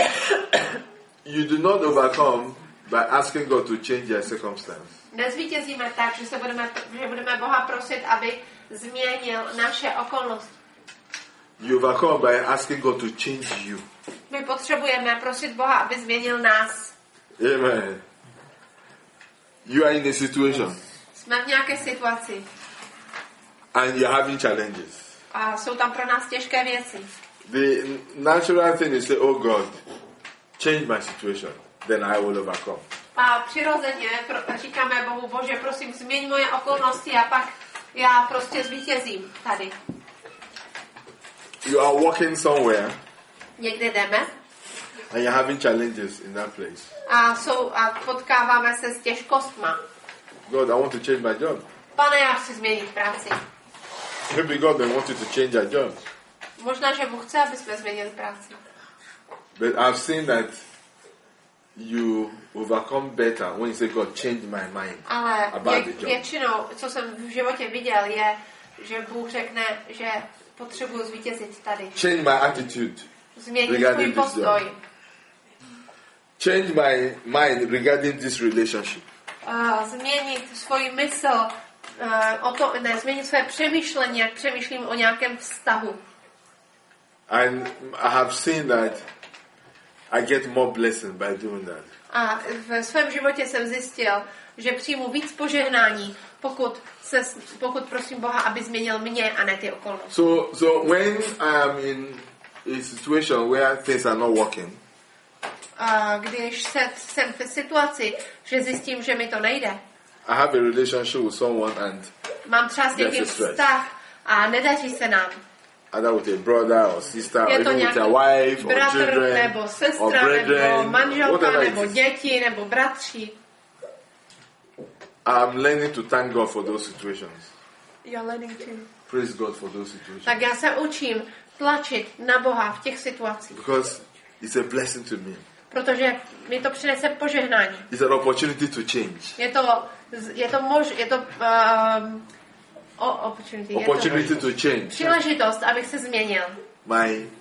you do not overcome by asking God to change your circumstance. Nezvítězíme tak, že, se budeme, že budeme Boha prosit, aby změnil naše okolnosti. You overcome by asking God to change you. My potřebujeme prosit Boha, aby změnil nás. Amen. You are in a situation Jsme v nějaké situaci and you're having challenges. a jsou tam pro nás těžké věci. The natural thing is say, oh God, change my situation, then I will overcome. A přirozeně pro, říkáme Bohu, Bože, prosím, změň moje okolnosti a pak já prostě zvítězím tady. You are walking somewhere Někde jdeme and you're having challenges in that place. a, jsou, a potkáváme se s těžkostma. God, I want to change my job. Pane, já chci změnit práci. Maybe God may want you to change your job. Možná, že Bůh chce, aby jsme změnili práci. But I've seen that you overcome better when you say, God, change my mind Ale about vě, the job. většinou, co jsem v životě viděl, je, že Bůh řekne, že potřebuji zvítězit tady. Change my attitude. Změnit Regarding svůj this postoj. job. Change my mind regarding this relationship. Uh, změnit svůj mysl, uh, o to, ne, změnit své přemýšlení, jak přemýšlím o nějakém vztahu. And I have seen that I get more blessing by doing that. A v svém životě jsem zjistil, že přijmu víc požehnání, pokud, se, pokud prosím Boha, aby změnil mě a ne ty okolnosti. So, so when I am in a situation where things are not working, A když se, jsem v situaci, že zjistím, že mi to nejde, I have a relationship with someone and mám třeba s někým That's a stress. vztah a nedaří se nám. either with a brother or sister or Je to even with nějaký a wife or bratr, children nebo or sestra, nebo brethren, manželka, whatever nebo it is. děti, nebo bratři. I'm learning to thank God for those situations. You're learning to. Praise God for those situations. Tak já se učím tlačit na Boha v těch situacích, Because it's a blessing to me. protože mi to přinese požehnání. It's an opportunity to change. Je to, je to mož, je to um, o, opportunity, je to Opportunity to change příležitost, abych se změnil. my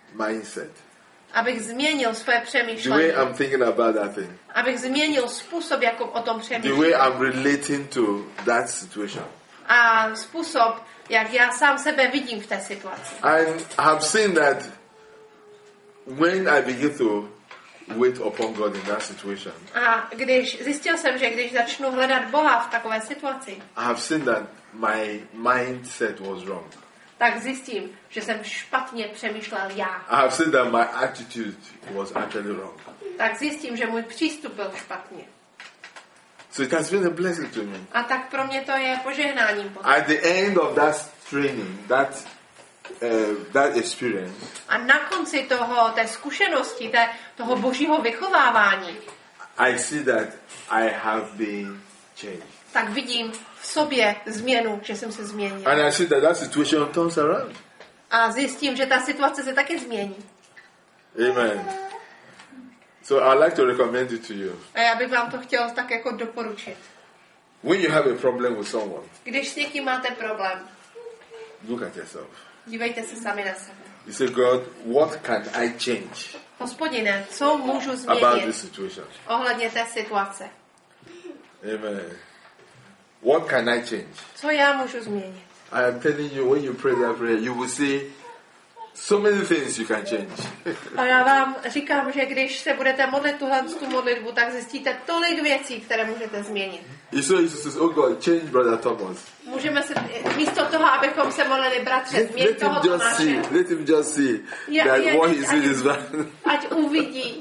mindset. Abych změnil svoje The way přemýšlení. I'm thinking about that thing. Abych změnil způsob, jak o tom The přemýšlím. way I'm relating to that situation. A způsob, jak já sám sebe vidím v té situaci. And I have seen that when I begin to wait upon God in that situation, A když zjistil jsem, že když začnu hledat Boha v takové situaci, I have seen that my mindset was wrong. tak zjistím, že jsem špatně přemýšlel já. I have seen that my attitude was actually wrong. Tak zjistím, že můj přístup byl špatně. So it has been a blessing to me. A tak pro mě to je požehnáním potom. At the end of that training, that uh, that experience, A na konci toho, té zkušenosti, té, toho božího vychovávání, I see that I have been changed. tak vidím v sobě změnu, že jsem se změnil. And I see that that situation turns around. A zjistím, že ta situace se taky změní. Amen. So I'd like to recommend it to you. A já bych vám to chtěl tak jako doporučit. When you have a problem with someone, Když s někým máte problém, look at yourself. dívejte se sami na sebe. You say, God, what can I change Hospodine, co můžu about this změnit situation? ohledně té situace? Amen. What can I change? Co já můžu změnit? I am telling you, when you pray that prayer, you will see so many things you can change. A já vám říkám, že když se budete modlit tuhle tu modlitbu, tak zjistíte tolik věcí, které můžete změnit. You say, you say, oh God, change Brother Thomas. Můžeme se, místo toho, abychom se modlili, bratře, Let, změň let him toho just see. Tomáše. Let him just see Yeah, that yeah, what just- he's doing is bad. Ať uvidí.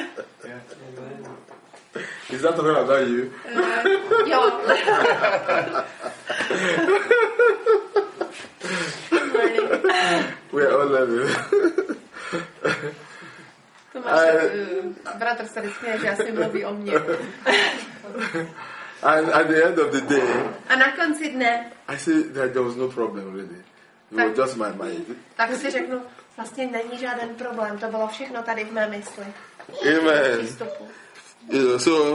Is that talking about you? Uh, jo. We are all learning. Tomáš, uh, bratr se tady směje, že asi mluví o mně. And at the end of the day, A na konci dne, I see that there was no problem really. It was just my mind. tak si řeknu, vlastně není žádný problém, to bylo všechno tady v mé mysli. Amen. Přístupu. You know, so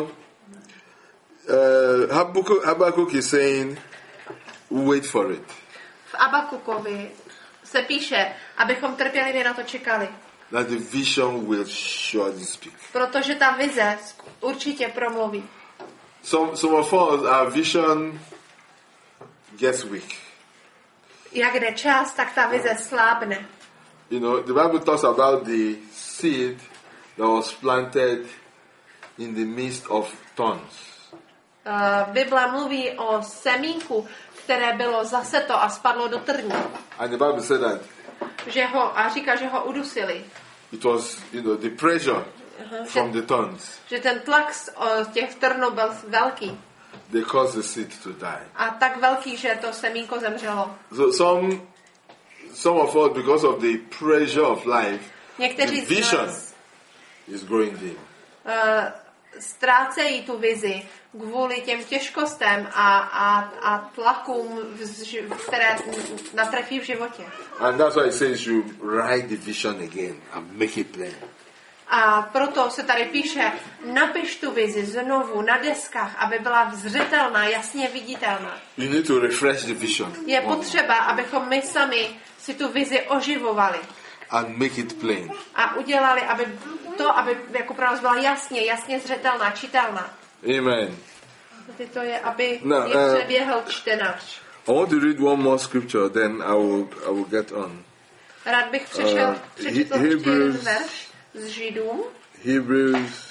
uh, Habakkuk, Habakkuk is saying, wait for it. V Abakukovi se píše, abychom trpělivě na to čekali. That the vision will surely speak. Protože ta vize určitě promluví. Some, some of us, our vision gets weak. Jak jde čas, tak ta vize slábne. You know, the Bible talks about the seed that was planted in the midst of thorns. Uh, Bible mluví o semínku, které bylo zaseto a spadlo do trní. And the Bible said that Že ho, a říká, že ho udusili. it was, you know, the pressure from the thorns. Že ten tlak z o, těch trnů byl velký. They caused the seed to die. A tak velký, že to semínko zemřelo. So some, some of us, because of the pressure of life, Někteří the z vision nás is growing dim. uh, ztrácejí tu vizi kvůli těm těžkostem a, a, a tlakům, v ži- které natrefí v životě. And that's why it says you write the vision again and make it plain. A proto se tady píše, napiš tu vizi znovu na deskách, aby byla zřetelná, jasně viditelná. You need to refresh the vision. Je potřeba, abychom my sami si tu vizi oživovali And make it plain. a udělali, aby to, aby jako pro nás byla jasně, jasně zřetelná, čitelná. Amen. To je, aby No, je uh, přeběhl čtenář. I want to read one more scripture, then I will I will get on. Rád bych přešel, Uh, přečetl He- ještě jeden Hebrews- verš z Židům. Hebrews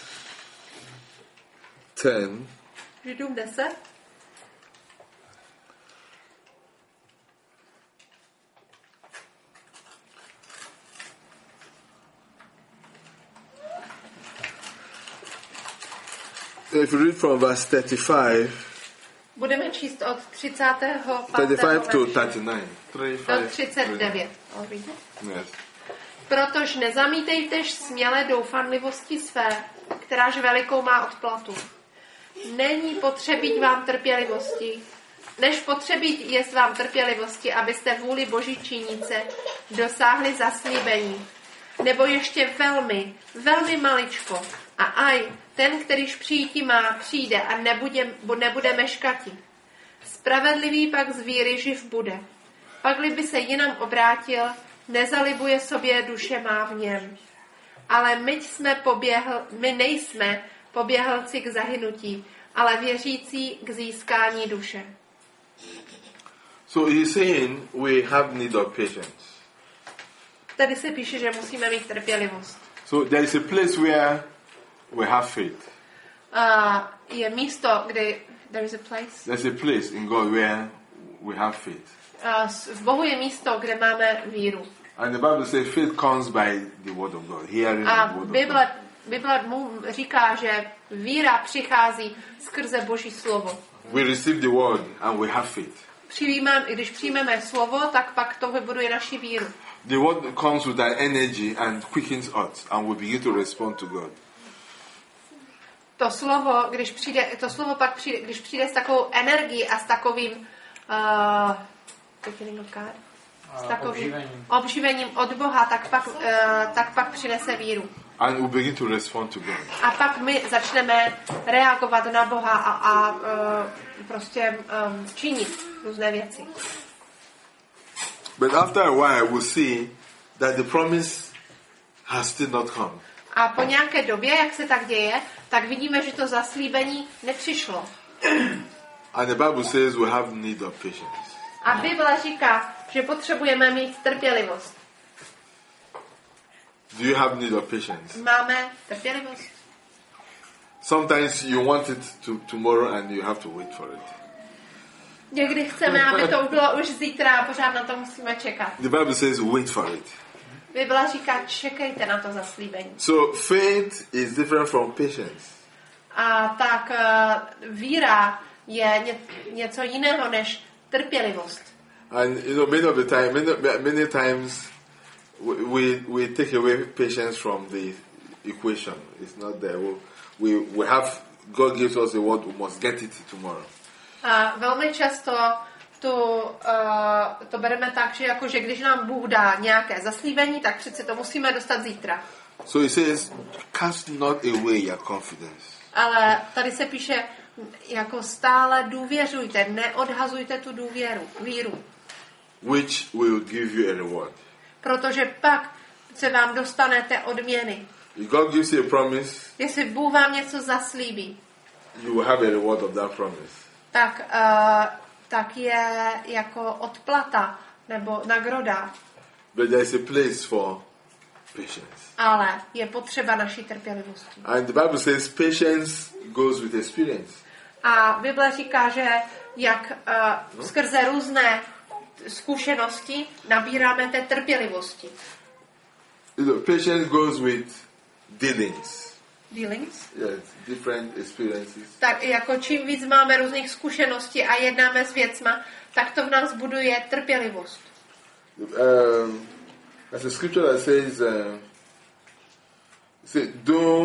ten. Židům deset. If you read from verse thirty-five, Budeme číst od třicátého thirty-five to pátého thirty-nine. Three, do five, třicet devět. I'll read it. Yes. Protož nezamítejtež směle doufanlivosti své, kteráž velikou má odplatu. Není potřebít vám trpělivosti, než potřebít jest vám trpělivosti, abyste vůli Boží činíce dosáhli zaslíbení. Nebo ještě velmi, velmi maličko. A aj, ten, kterýž přijítí má, přijde a nebude, nebude meškati. Spravedlivý pak z víry živ bude. Pakli by se jinam obrátil, nezalibuje sobě, duše má v něm. Ale my jsme poběhl, my nejsme poběhlci k zahynutí, ale věřící k získání duše. So he's saying we have need of patience. Tady se píše, že musíme mít trpělivost. So there is a place where we have faith. Uh, je místo, kde there is a place. There's a place in God where we have faith. Uh, v Bohu je místo, kde máme víru. And the Bible says faith comes by the word of God, hearing A the word Bible, of God. Bible mu říká, že víra přichází skrze Boží slovo. We receive the word and we have faith. Přijmeme, když přijmeme slovo, tak pak to vybuduje naši víru. The word comes with that energy and quickens us, and we begin to respond to God. To slovo, když přijde, to slovo pak přijde, když přijde s takovou energií a s takovým uh, s takovým obživením. obživením od Boha, tak pak, uh, tak pak přinese víru. And we begin to respond to God. A pak my začneme reagovat na Boha a, a uh, prostě um, činit různé věci. But after a while, we'll see that the promise has still not come. A po nějaké době, jak se tak děje, tak vidíme, že to zaslíbení nepřišlo. And the Bible says we have need of patience. A Bible říká, že potřebujeme mít trpělivost. Do you have need of patience? Máme trpělivost. Sometimes you want it to tomorrow and you have to wait for it. Někdy chceme, aby to bylo už zítra a pořád na to musíme čekat. The Bible says wait for it. Bible říká, čekejte na to zaslíbení. So faith is different from patience. A tak uh, víra je ně, něco jiného než trpělivost. And you know, many of the time, many, many times, we, we we take away patience from the equation. It's not there. We we, we have God gives us a word. We must get it tomorrow. A velmi často tu, uh, to bereme tak, že, jako, že když nám Bůh dá nějaké zaslíbení, tak přece to musíme dostat zítra. So he says, cast not away your confidence. Ale tady se píše, jako stále důvěřujte, neodhazujte tu důvěru, víru. Which will give you a reward. Protože pak se vám dostanete odměny. If God gives you a promise, Jestli Bůh vám něco zaslíbí, you will have a reward of that promise. tak, uh, tak je jako odplata nebo nagroda. But there is a place for patience. Ale je potřeba naší trpělivosti. And the Bible says patience goes with experience. A Bible říká, že jak uh, skrze různé zkušenosti nabíráme té trpělivosti. You know, patience goes with dealings. Dealings? Yes, different experiences. Tak jako čím víc máme různých zkušeností a jednáme s věcma, tak to v nás buduje trpělivost. Um, there's a scripture that says, uh, say, do,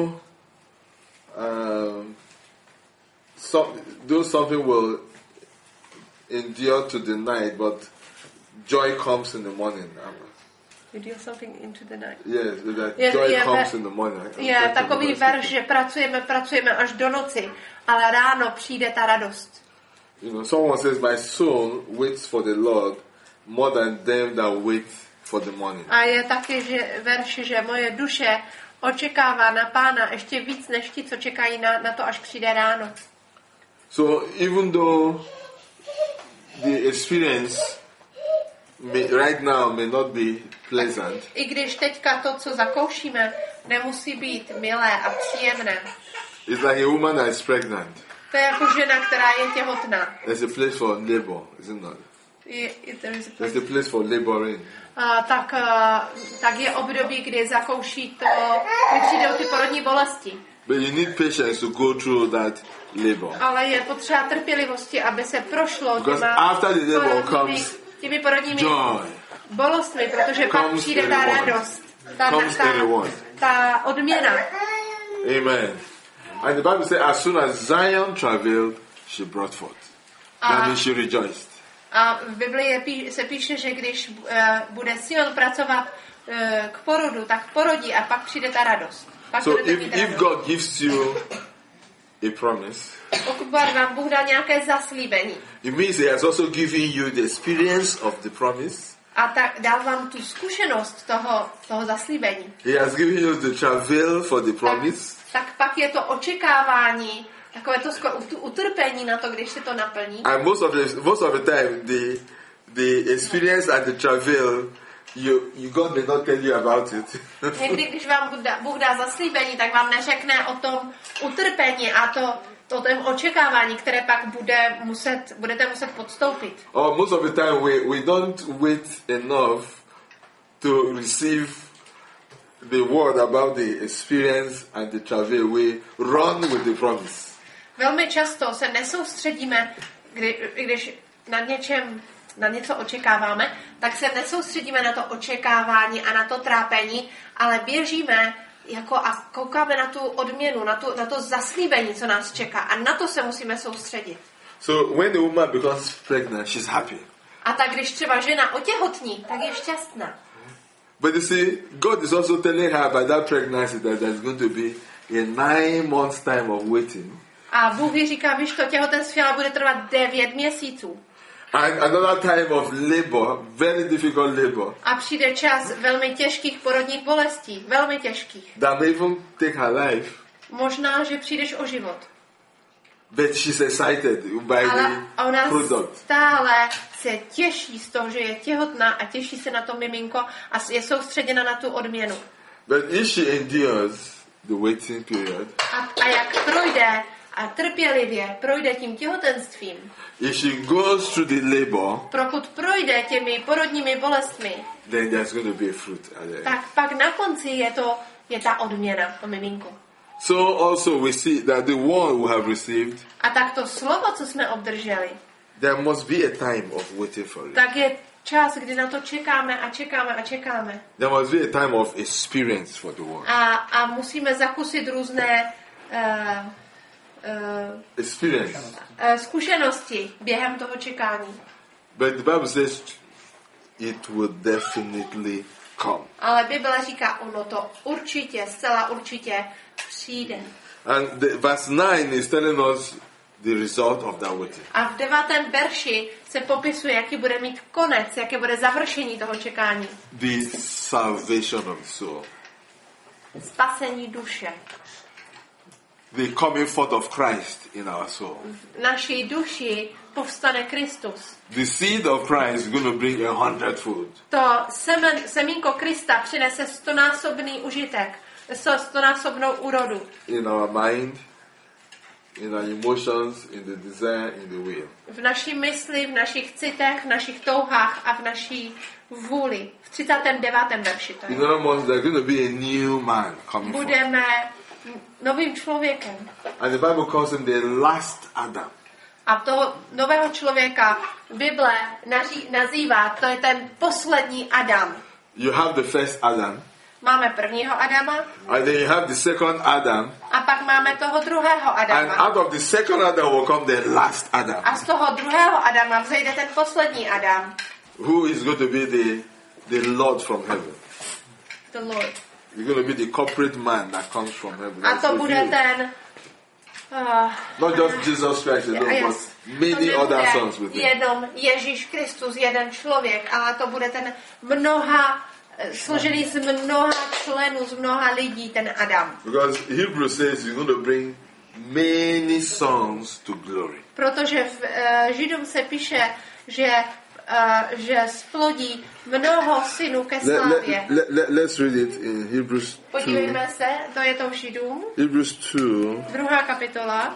um, so, do something will endure to the night, but joy comes in the morning. You do something into the night. Yes, that Je, joy je, comes in the morning. je takový verš, že pracujeme, pracujeme až do noci, ale ráno přijde ta radost. You know, someone says, my soul waits for the Lord more than them that wait for the morning. A je taky že verš, že moje duše očekává na Pána ještě víc než ti, co čekají na, na to, až přijde ráno. So even though the experience may, right now may not be pleasant, I když teďka to, co zakoušíme, nemusí být milé a příjemné. it's like a woman that is pregnant. To je jako žena, která je těhotná. There's a place for labor, isn't there? Je, je, there is a There's place. a place for laboring. A, tak, a, tak je období, kdy zakouší to, kdy přijdou ty porodní bolesti. But you need patience to go through that labor. Ale je potřeba trpělivosti, aby se prošlo Because těma after the labor porodními, comes těmi porodními joy. bolestmi, protože pak Comes přijde the ta reward. radost, ta, Comes ta, the reward. ta odměna. Amen. And the Bible says, as soon as Zion travailed, she brought forth. That A- means she rejoiced. A v Biblii je, pí, se píše, že když uh, bude Sion pracovat uh, k porodu, tak porodí a pak přijde ta radost. Pak So budete if, mít if radost. God gives you a promise, Pokud vám Bůh dá nějaké zaslíbení, it means He has also given you the experience of the promise A tak dal vám tu zkušenost toho, toho zaslíbení. He has given you the travail for the promise. Tak, tak pak je to očekávání, takové to skoro utrpení na to, když se to naplní. And most of the most of the time, the the experience and the travail, you you God may not tell you about it. Někdy, když vám Bůh dá, Bůh dá zaslíbení, tak vám neřekne o tom utrpení a to o tom očekávání, které pak bude muset, budete muset podstoupit. Or most of the time, we we don't wait enough to receive the word about the experience and the travail. We run with the promise. Velmi často se nesoustředíme, kdy, když na něčem, na něco očekáváme, tak se nesoustředíme na to očekávání a na to trápení, ale běžíme jako a koukáme na tu odměnu, na, tu, na to zaslíbení, co nás čeká. A na to se musíme soustředit. So when the woman becomes pregnant, she's happy. A tak když třeba žena otěhotní, tak je šťastná. But you see, God is also telling her by that pregnancy that there's going to be a nine months time of waiting. A Bůh jí říká, víš, to těhotenství ale bude trvat devět měsíců. And another time of labor, very difficult labor. A přijde čas velmi těžkých porodních bolestí, velmi těžkých. That may even take her life. Možná, že přijdeš o život. But she's excited by Ale the ona product. stále se těší z toho, že je těhotná a těší se na to miminko a je soustředěna na tu odměnu. But if she endures the waiting period, A, a jak projde a trpělivě projde tím těhotenstvím, if she goes through the labor, pokud projde těmi porodními bolestmi, then there's going to be a fruit at the end. tak pak na konci je to je ta odměna, to miminko. So also we see that the one who have received, A tak to slovo, co jsme obdrželi, there must be a time of waiting for it. tak je čas, kdy na to čekáme a čekáme a čekáme. There must be a time of experience for the one. A, a musíme zakusit různé uh, uh, Experience. uh, zkušenosti během toho čekání. But the Bible says it will definitely come. Ale Bible říká, ono to určitě, zcela určitě přijde. And the, verse nine is telling us the result of that waiting. A v devátém verši se popisuje, jaký bude mít konec, jaké bude završení toho čekání. The salvation of the soul. Spasení duše. The coming forth of Christ in our soul. V naší duši povstane Kristus. The seed of Christ is going to bring a hundredfold. To semen, semínko Krista přinese stonásobný užitek, stonásobnou úrodu. In our mind, in our emotions, in the desire, in the will. V naší mysli, v našich citech, v našich touhách a v naší vůli. V třicátém devátém verši to je. In other words, there's going to be a new man coming forth. Budeme novým člověkem. And the Bible calls him the last Adam. A toho nového člověka Bible naří, nazývá, to je ten poslední Adam. You have the first Adam. Máme prvního Adama And then you have the second Adam. a pak máme toho druhého And Adama. out of the second Adam will come the last Adam. A z toho druhého Adama vzejde ten poslední Adam. Who is going to be the, the Lord from heaven. The Lord. He's going to be the corporate man that comes from heaven. A That's to bude revealed. ten... Uh, Not just Jesus Christ alone, yes. but many to other nebude sons with him. jenom Ježíš Kristus, jeden člověk, ale to bude ten mnoha, složený z mnoha členů, z mnoha lidí, ten Adam. Because Hebrews says he's going to bring many sons to glory. Protože v uh, Židům se píše, že, uh, že splodí mnoho synů ke Let, slávě. let, let, let's read it in Hebrews two. Podívejme se, to je to v Židům, Hebrews two. druhá kapitola.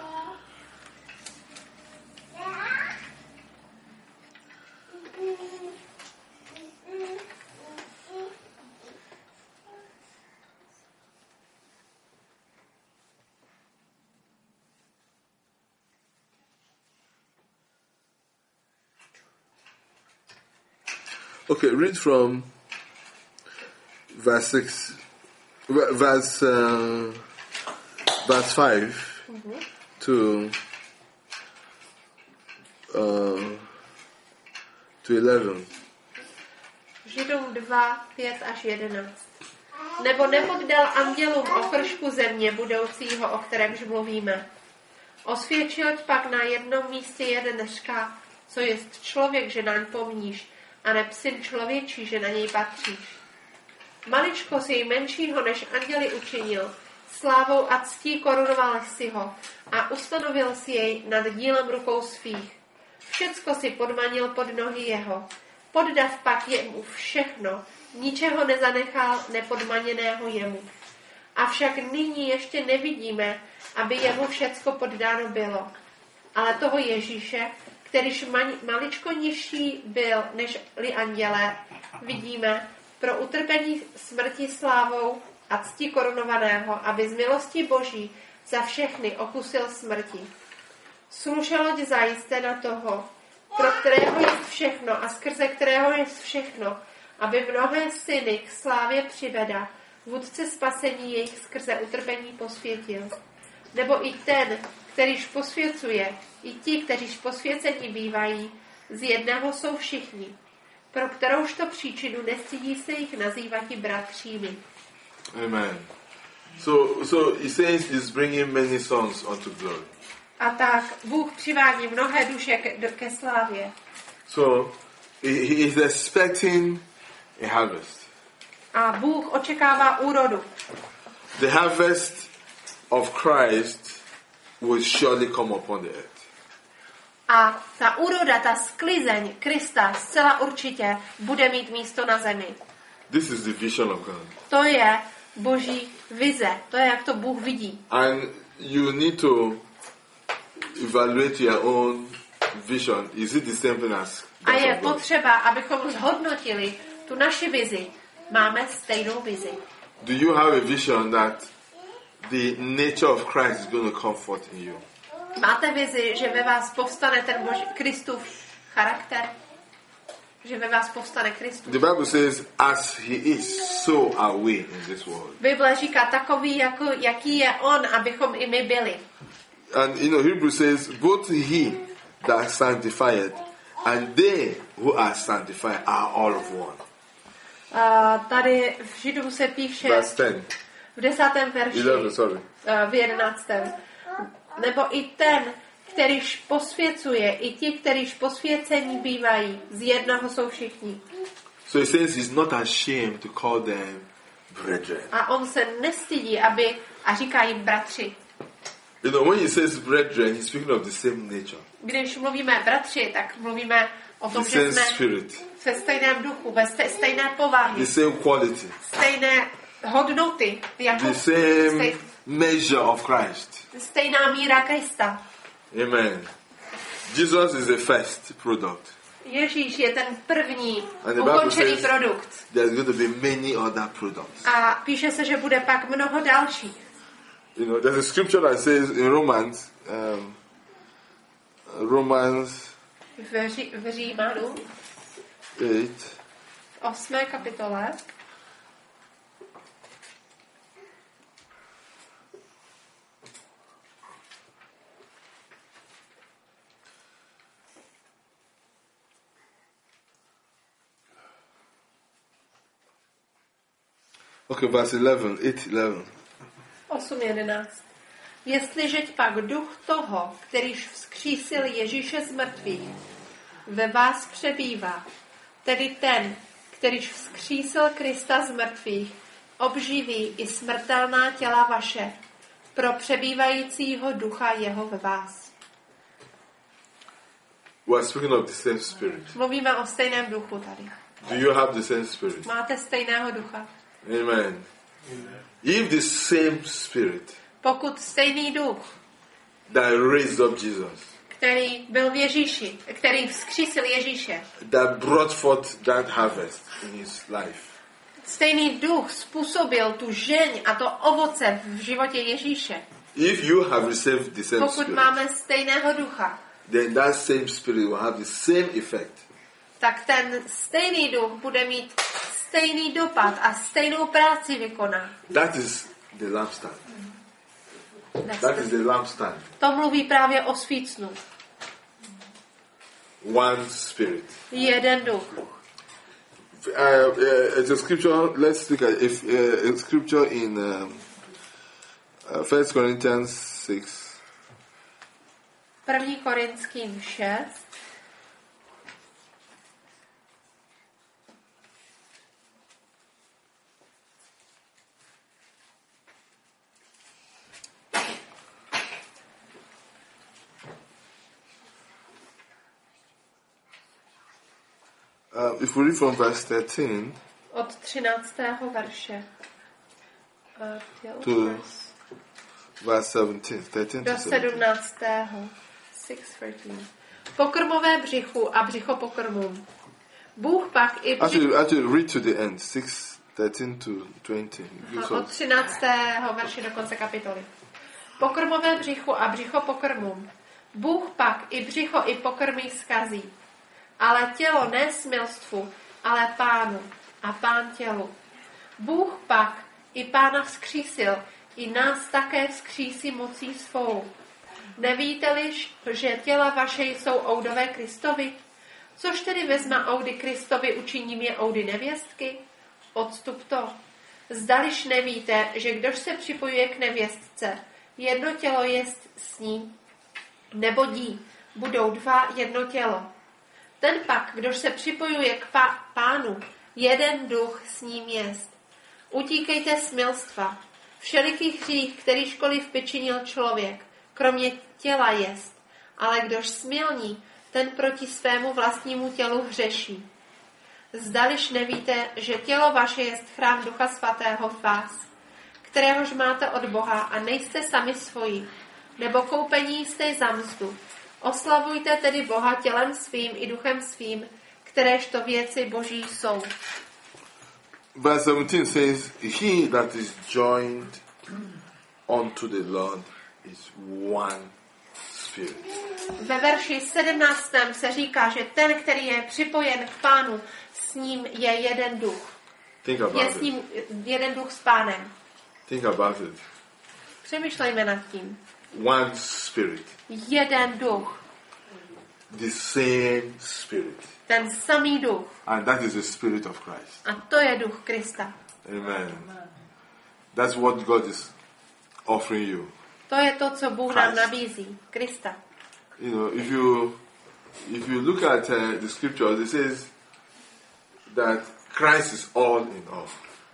Okay, read from verse six, verse uh, verse five mm-hmm. to uh, to eleven. Židům dva, pět až jedenáct. Nebo neboť dal andělům okršku země budoucího, o kterémž mluvíme. Osvědčil pak na jednom místě jeden říká, co jest člověk, že naň pomníš. aneb syn člověčí, že na něj patříš. Maličko si menšího než anděli učinil, slávou a ctí korunoval si ho a ustanovil si jej nad dílem rukou svých. Všecko si podmanil pod nohy jeho. Poddav pak jemu všechno, ničeho nezanechal nepodmaněného jemu. Avšak nyní ještě nevidíme, aby jemu všecko poddáno bylo. Ale toho Ježíše, kterýž maličko nižší byl než-li andělé, vidíme pro utrpení smrti slávou a cti korunovaného, aby z milosti Boží za všechny okusil smrti. Slušelo zajisté na toho, pro kterého je všechno a skrze kterého je všechno, aby mnohé syny k slávě přiveda, vůdce spasení jejich skrze utrpení posvětil. Nebo i ten, kterýž posvěcuje, i ti, kteříž posvěcení bývají, z jedného jsou všichni, pro kterouž to příčinu nestydí se jich nazývati bratřími. Amen. So, so he says he's bringing many sons unto glory. A tak Bůh přivádí mnohé duše ke, ke slávě. So he, he is expecting a harvest. A Bůh očekává úrodu. The harvest of Christ will surely come upon the earth. A ta úroda, ta sklizeň Krista zcela určitě bude mít místo na zemi. This is the vision of God. To je Boží vize. To je, jak to Bůh vidí. And you need to evaluate your own vision. Is it the same thing as A that je of God? potřeba, abychom zhodnotili tu naši vizi. Máme stejnou vizi. Do you have a vision that the nature of Christ is going to come forth in you? Máte vizi, že ve vás povstane ten Boží, Kristův charakter? Že ve vás povstane Kristus? The Bible says, as he is, so are we in this world. Bible říká takový, jako, jaký je on, abychom i my byli. And you know, Hebrew says, both he that sanctified and they who are sanctified are all of one. Uh, tady v Židům se píše Verse ten. v desátém verši, eleven, sorry. uh, v jedenáctém. Nebo i ten, kterýž posvěcuje, i ti, kterýž posvěcení bývají, z jednoho jsou všichni. So he says he's not ashamed to call them brethren. A on se nestydí, aby, a říká jim bratři. You know, when he says brethren, he's speaking of the same nature. Když mluvíme bratři, tak mluvíme o tom, The že same jsme spirit. ve stejném duchu, ve ste, stejné povahy, The same quality. stejné hodnoty, jako The same stej, measure of Christ. stejná míra Krista. Amen. Jesus is the first product. Ježíš je ten první And the Bible ukončený says produkt. there's going to be many other products. A píše se, že bude pak mnoho dalších. You know, there's a scripture that says in Romans, um, Romans V, Ří, v Římanu, eight, v osmé kapitole, okay, verse eleven, eight, eleven. osm jedenáct. Jestliže pak duch toho, kterýž vzkřísil Ježíše z mrtvých, ve vás přebývá, tedy ten, kterýž vzkřísil Krista z mrtvých, obživí i smrtelná těla vaše, pro přebývajícího ducha jeho ve vás. We are speaking of the same spirit. Mluvíme o stejném duchu tady. Do you have the same spirit? Máte stejného ducha. Amen. If the same spirit Pokud stejný duch, that raised up Jesus, který byl v Ježíši, který vzkřísil Ježíše, that brought forth that harvest in his life, stejný duch způsobil tu žeň a to ovoce v životě Ježíše. if you have received the same Pokud spirit, máme stejného ducha, then that same spirit will have the same effect. tak ten stejný duch bude mít stejný dopad a stejnou práci vykoná. That is the lampstand. That is the lampstand. To mluví právě o svícnu. One spirit. Jeden duch. Uh, uh, it's a scripture. Let's look at if uh, a scripture in um, uh, First Corinthians six. první Korinským šest. Uh, if we read from verse thirteen od třináctého verše uh, till to verse verse seventeen, thirteen do to seventeen. sedmnáctého. six thirteen. Pokrmové břichu a břicho pokrmům. Bůh pak i břich... Actually, actually, read to the end, six, thirteen to twenty. A od třináctého verše do konce kapitoly. Pokrmové břichu a břicho pokrmům. Bůh pak i břicho i pokrmí zkazí. Ale tělo ne smilstvu, ale Pánu a Pán tělu. Bůh pak i Pána vzkřísil, i nás také vzkřísí mocí svou. Nevíte-liž, že těla vaše jsou oudové Kristovi? Což tedy vezma oudy Kristovi, učiním je oudy nevěstky? Odstup to. Zdališ nevíte, že kdož se připojuje k nevěstce, jedno tělo jest s ní, nebo dí, budou dva jedno tělo. Ten pak, kdož se připojuje k pá- Pánu, jeden duch s ním jest. Utíkejte smilstva. Všeliký hřích, kterýžkoliv vyčinil člověk, kromě těla jest, ale kdož smilní, ten proti svému vlastnímu tělu hřeší. Zdališ nevíte, že tělo vaše jest chrám Ducha Svatého v vás, kteréhož máte od Boha a nejste sami svoji, nebo koupení jste za mzdu. Oslavujte tedy Boha tělem svým i duchem svým, kteréžto věci Boží jsou. Verse seventeen says, he that is joined unto the Lord is one spirit. Ve verši sedmnáctém se říká, že ten, který je připojen k Pánu, s ním je jeden duch. Think about Je s ním it. jeden duch s Pánem. Think about it. Přemýšlejme nad tím. One spirit. Jeden duch. The same spirit. Ten samý duch. And that is the spirit of Christ. A to je duch Krista. Amen. That's what God is offering you. To je to, co Bůh nám Christ. nabízí. Krista. You know, if you if you look at uh, the scriptures, it says that Christ is all in all.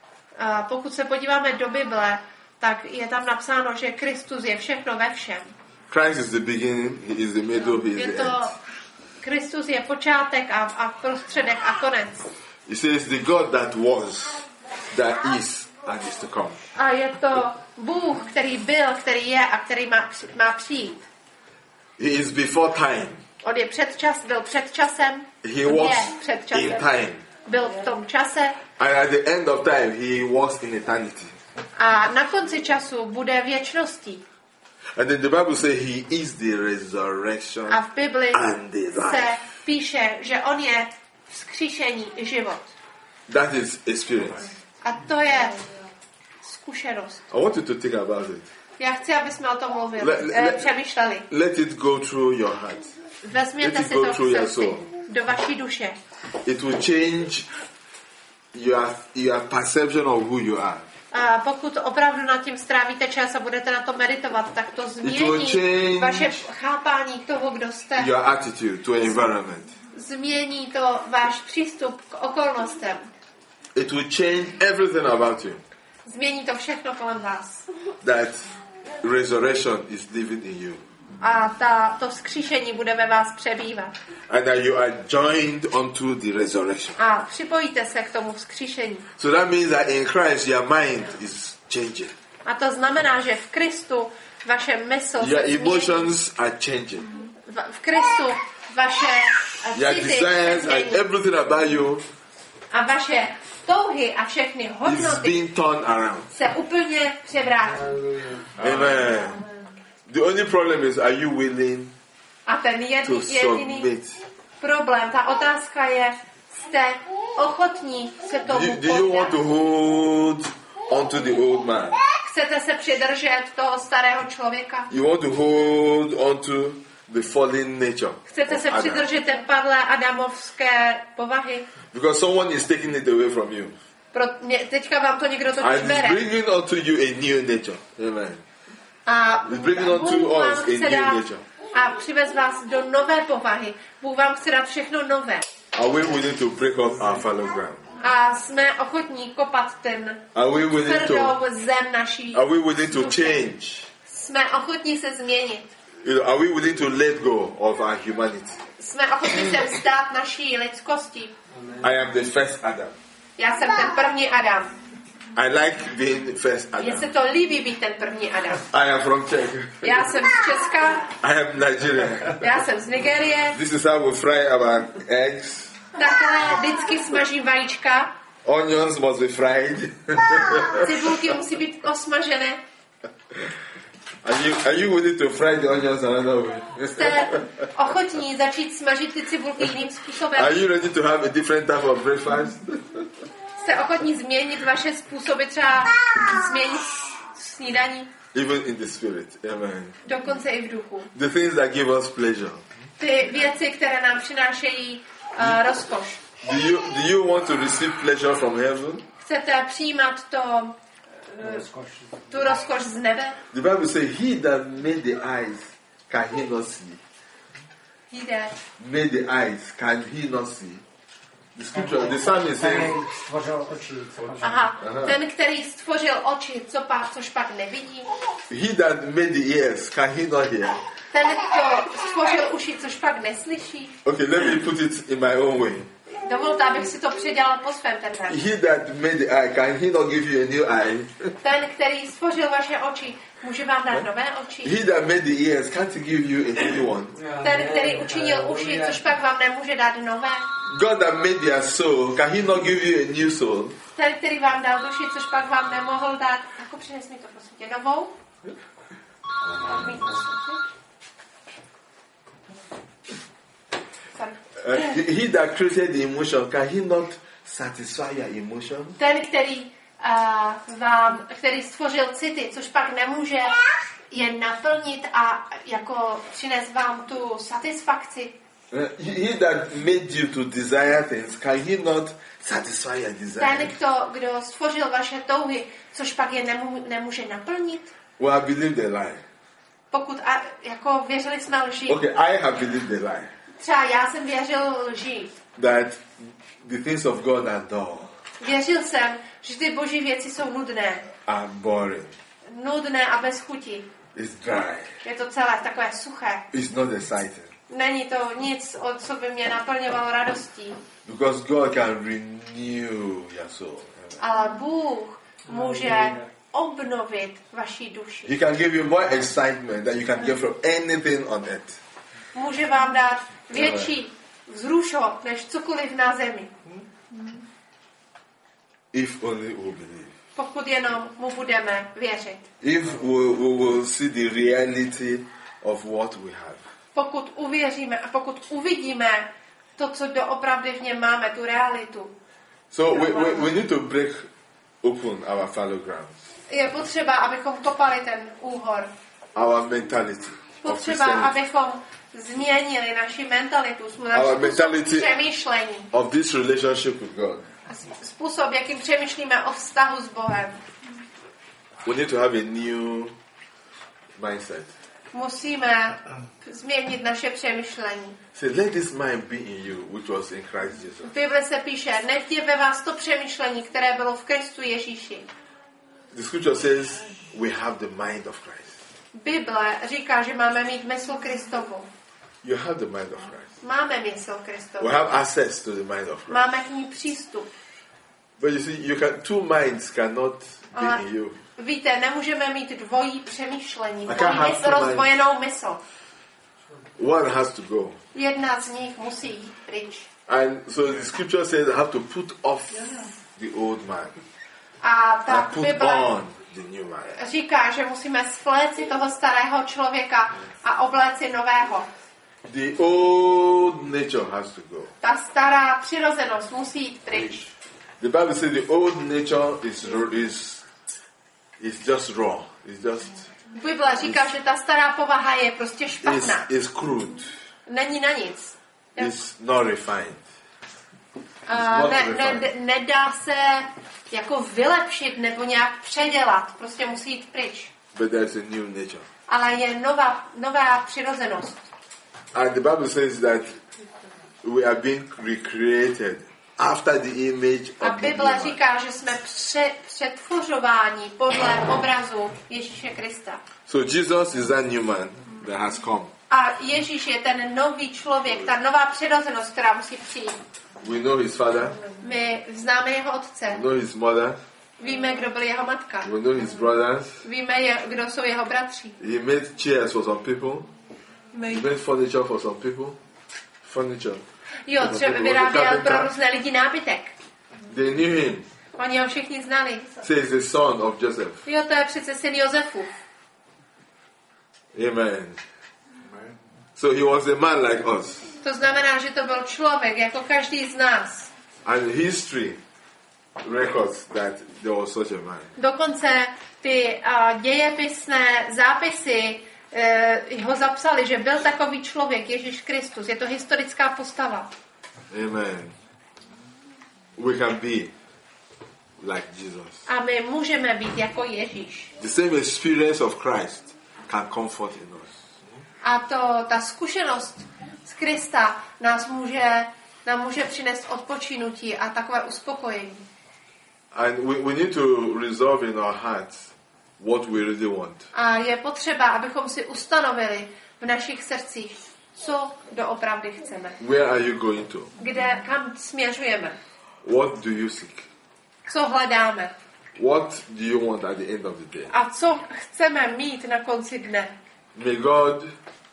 A pokud se podíváme do Bible, tak je tam napsáno, že Kristus je všechno ve všem. Christ is the beginning, he is the middle, he is Je the to, end. Kristus je počátek a, a prostředek a konec. It says the God that was, that is, and is to come. A je to Bůh, který byl, který je a který má, má přijít. He is before time. On je před čas, byl před časem, He on je was před in časem, time. byl v tom čase And at the end of time, he was in eternity. a na konci času bude věčností. And then the Bible says he is the resurrection A v Bibli and the se life. píše, že on je vzkříšení i život. That is experience. A to je zkušenost. I want you to think about it. Já chci, aby jsme o tom mluvili, Le- le- eh, přemýšleli. Let it go through your heart. Vezměte let it si go to through v your srdci, soul. do vaší duše. It will change your, your perception of who you are. A pokud opravdu nad tím strávíte čas a budete na to meditovat, tak to will change změní vaše chápání toho, kdo jste. Your attitude to environment. Změní to váš přístup k okolnostem. It will change everything about you. Změní to všechno kolem vás. That resurrection is living in you. A ta, to vzkříšení bude ve vás přebývat. And that you are joined unto the resurrection. A připojíte se k tomu vzkříšení. So that means that in Christ your mind is changing. A to znamená, že v Kristu vaše mysl Your se změní. emotions are changing. V, v Kristu vaše eh, Your city desires se and změní. everything about you A vaše touhy a všechny is hodnoty being turned around. se úplně převrátí. Amen. The only problem is, are you willing A ten jediný, to jediný submit? problém, ta otázka je, jste ochotní se Do tomu you, do you want to poddat? hold onto the old man? Chcete se přidržet toho starého člověka? You want to hold onto the fallen nature? Chcete of se Adam? přidržet té padlé adamovské povahy? Because someone is taking it away from you. Pro mě, teďka vám to někdo totiž And is bere. bringing onto you a new nature. Amen. A He's bringing onto Bůh vám us a chce new dát nature. a přivez vás do nové povahy. Bůh vám chce dát všechno nové. Are we willing to break up our fallow ground? A jsme ochotní kopat ten Are we willing to tvrdou zem naší. Are we willing to change? Jsme ochotní se změnit. You know, are we willing to let go of our humanity? Jsme ochotní se vzdát naší lidskosti. I am the first Adam. Já jsem ten první Adam. I like being first Mně se Adam. to líbí být ten první Adam. I am from Czech. Já jsem z Česka, I am Nigerian. já jsem z Nigérie. This is how we fry our eggs. Takhle vždycky smažím vajíčka. Onions must be fried. Cibulky musí být osmažené. Are you are you willing to fry the onions another way? Jste ochotní začít smažit ty cibulky jiným způsobem? Are you ready to have a different type of breakfast? Jste ochotní změnit vaše způsoby, třeba změnit snídaní? Even in the spirit. Amen. Dokonce i v duchu. The things that give us pleasure. Ty věci, které nám přinášejí uh, rozkoš. Do you do you want to receive pleasure from heaven? Chcete přijímat to, uh, tu rozkoš z nebe? The Bible says, "He that made the eyes, can he not see? Jde. Made the eyes, can he not see?" The scripture, the psalmist says, Stvořil oči, co pak Aha, Aha. ten, který stvořil oči, co pak, což pak nevidí. "He that made the ears, can he not hear?" Ten, kdo stvořil uši, což pak neslyší. Okay, let me put it in my own way. Dovolte, abych si to předělal po svém ten verš. He that made the eye, can he not give you a new eye? Ten, který stvořil vaše oči, může vám dát nové oči. He that made the ears, can't he give you a new one? Ten, který učinil uši, což pak vám nemůže dát nové. God that made your soul, can he not give you a new soul? Ten, který vám dal duši, což pak vám nemohl dát. Jako přines mi to, prosím tě, novou. Sorry. Uh, he, he that created the emotion, can he not satisfy your emotion? Ten, který, uh, vám, který stvořil city, což pak nemůže je naplnit a jako přines vám tu satisfakci. Uh, he, he that made you to desire things, can he not satisfy your Ten, desire? kdo, kdo stvořil vaše touhy, což pak je nemů, nemůže naplnit. Well, I believe the lie. Pokud a, jako věřili jsme lži. Okay, I have believed the lie. Třeba já jsem věřil lži. That the things of God are dull, Věřil jsem, že ty boží věci jsou nudné. are boring, Nudné a bez chuti. it's dry, Je to celé takové suché. it's not exciting. Není to nic, o co by mě naplňovalo radostí. Because God can renew your soul. Ale Bůh může obnovit vaši duši. He can give you more excitement than you can get from anything on earth. Může vám dát větší vzrušok než cokoliv na zemi. If only we believe. Pokud jenom mu budeme věřit. If we, we will see the reality of what we have. Pokud uvěříme a pokud uvidíme to, co doopravdy v něm máme, tu realitu. So we, we, we need to break open our fallow grounds, Je potřeba, abychom kopali ten úhor. our mentality of Potřeba, Christianity, abychom změnili naši mentalitu, Our náš způsob mentality- přemýšlení. of this relationship with God. A způsob, jakým přemýšlíme o vztahu s Bohem. We need to have a new mindset. Musíme změnit naše přemýšlení. Say, let this mind be in you, which was in Christ Jesus. V Bibli se píše, nechť je ve vás to přemýšlení, které bylo v Kristu Ježíši. The scripture says we have the mind of Christ. Bible říká, že máme mít mysl Kristovu. You have the mind of Christ. Máme mysl Kristovu. We have access to the mind of Christ. Máme k ní přístup. But you see, you can two minds cannot Ale be in you. víte, nemůžeme mít dvojí přemýšlení, I can't dvojí have mysl, two minds. rozdvojenou mysl. One has to go. Jedna z nich musí jít pryč. And so the scripture says I have to put off the old man A and ta put Bible on the new man. říká, že musíme spléci toho starého člověka a obléci nového. The old nature has to go. Ta stará přirozenost musí jít pryč. The Bible says the old nature is is is just raw. It's just Bible říká, že ta stará povaha je prostě is špatná. is crude. Není na nic. It's not refined. A ne, ne, nedá se jako vylepšit nebo nějak předělat. Prostě musí jít pryč. But there's a new nature. Ale je nová, nová přirozenost. And the Bible says that we are being recreated after the image A of the new Bible man. říká, že jsme pře, přetvořováni podle obrazu Ježíše Krista. So Jesus is that new man that has come. A Ježíš je ten nový člověk, ta nová přirozenost, která musí přijít. We know his father. My známe jeho otce. We know his mother. Víme, kdo byl jeho matka. We know his brothers. Víme, je, kdo jsou jeho bratři. He made chairs for some people. My... He made furniture for some people. Furniture. Jo, třeba vyráběl pro různé lidi nábytek. They knew him. Oni ho všichni znali. Say he's the son of Joseph. Jo, to je přece syn Josefu. Amen. So he was a man like us. To znamená, že to byl člověk, jako každý z nás. And history records that there was such a man. Dokonce ty uh, dějepisné zápisy uh, ho zapsali, že byl takový člověk, Ježíš Kristus. Je to historická postava. Amen. We can be like Jesus. A my můžeme být jako Ježíš. The same experience of Christ can comfort in us. A to, ta zkušenost z Krista nás může, nám může přinést odpočinutí a takové uspokojení. And we, we need to resolve in our hearts what we really want. A je potřeba, abychom si ustanovili v našich srdcích, co doopravdy chceme. Where are you going to? Kde, kam směřujeme? What do you seek? Co hledáme? What do you want at the end of the day? A co chceme mít na konci dne? May God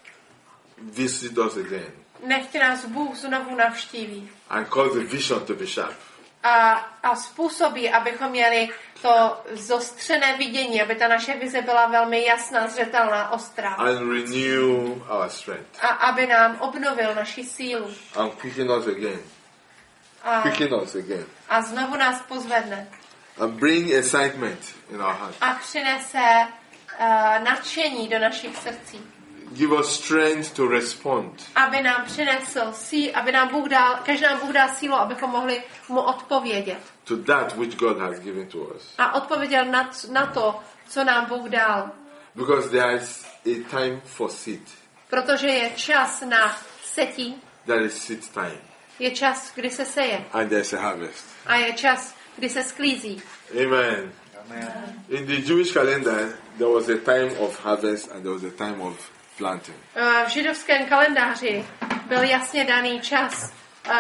visit us again Nechť nás Bůh znovu navštíví. and cause the vision to be sharp. A, a způsobí, abychom měli to zostřené vidění, aby ta naše vize byla velmi jasná, zřetelná, ostrá. And renew our strength. A aby nám obnovil naši sílu. And quicken us again. A, Quicken us again. a znovu nás pozvedne. And bring excitement in our hearts. A přinese uh, nadšení do našich srdcí. Give us strength to respond. Aby nám přinesl sí, aby nám Bůh dal, každý nám Bůh dá sílu, abychom mohli mu odpovědět. To that which God has given to us. A odpověděl na, na to, co nám Bůh dal. Because there is a time for seed. Protože je čas na setí, There is seed time. je čas, kdy se seje. And there is a harvest. A je čas, kdy se sklízí. Amen. Amen. In the Jewish calendar, there was a time of harvest and there was a time of planting. V židovském kalendáři byl jasně daný čas uh,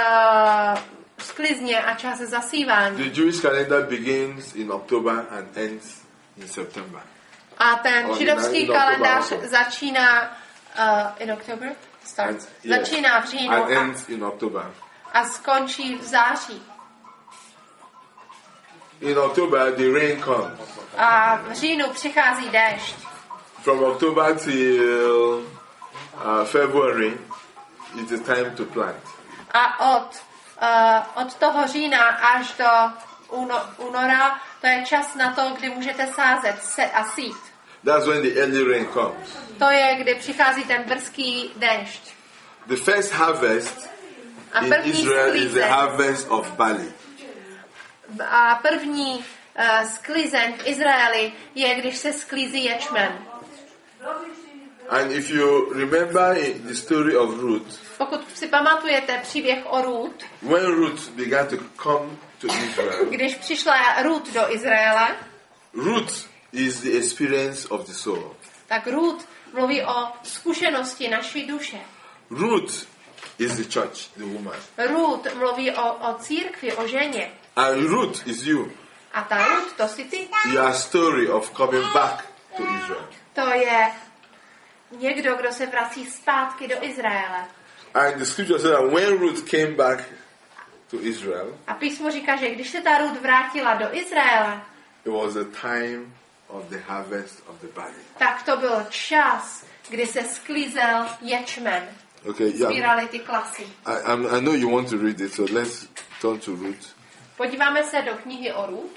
sklizně a čas zasívání. The Jewish calendar begins in October and ends in September. A ten Oh, židovský in kalendář October. začíná uh, in October? Starts. And, yes, Začíná v říjnu and a, ends in October. a skončí v září. In October, the rain comes. A v říjnu přichází déšť. From October till uh, February, it's a time to plant. A od, uh, od toho října až do úno, února, to je čas na to, kdy můžete sázet se a sít. That's when the early rain comes. To je, kdy přichází ten brzký déšť. The first harvest A in první Israel is the sklízeň, harvest of barley. a první uh, sklizeň v Izraeli je, když se sklízí ječmen. And if you remember in the story of Ruth, Pokud si pamatujete příběh o Ruth, when Ruth began to come to Israel, když přišla Ruth do Izraele, Ruth is the experience of the soul. tak Ruth mluví o zkušenosti naší duše. Ruth is the church, the woman. Ruth mluví o, o církvi, o ženě. And Ruth is you. A ta Ruth, to si ty. Your story of coming back to Israel. To je někdo, kdo se vrací zpátky do Izraele. And the scripture says that when Ruth came back to Israel, A písmo říká, že když se ta Ruth vrátila do Izraele, it was a time of the harvest of the barley. tak to byl čas, kdy se sklízel ječmen. Okay, yeah. Sbírali ty klasy. I, I'm, I know you want to read it, so let's turn to Ruth. Podíváme se do knihy o Ruth.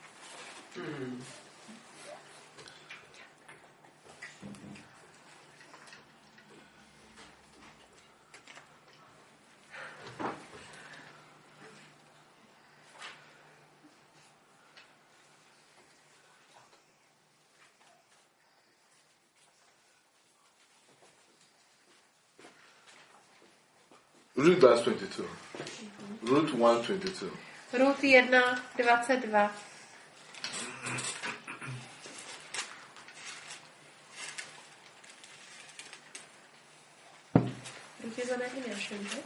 Ruth verse twenty-two. Ruth one twenty-two. Ruth jedna dvacet dva. she's on Emination, right?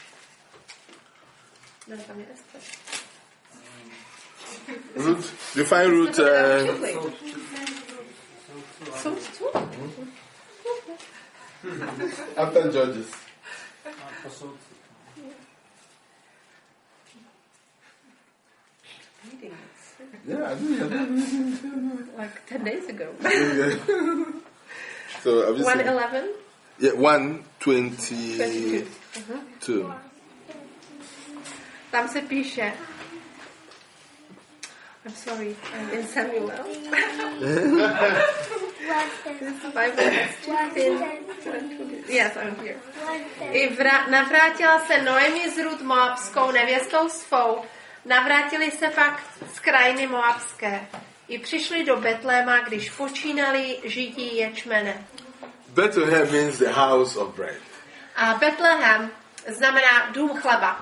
No, tam je Esther. Ruth, you find Ruth. Uh, Soudců? after Judges. Po soudci. Yeah, I do. I do. Like ten days ago. So have you one seen? eleven? Yeah, one twenty twenty-two. two. Tam se píše. I'm sorry, I'm in Samuel. This Bible has two things. Yes, I'm here. I vra- navrátila se Noemi s Rut Moabskou nevěstou svou. Navrátili se pak z krajiny Moabské. I přišli do Betléma, když počínali žití ječmene. Bethlehem means the house of bread. A Betlehem znamená dům chleba.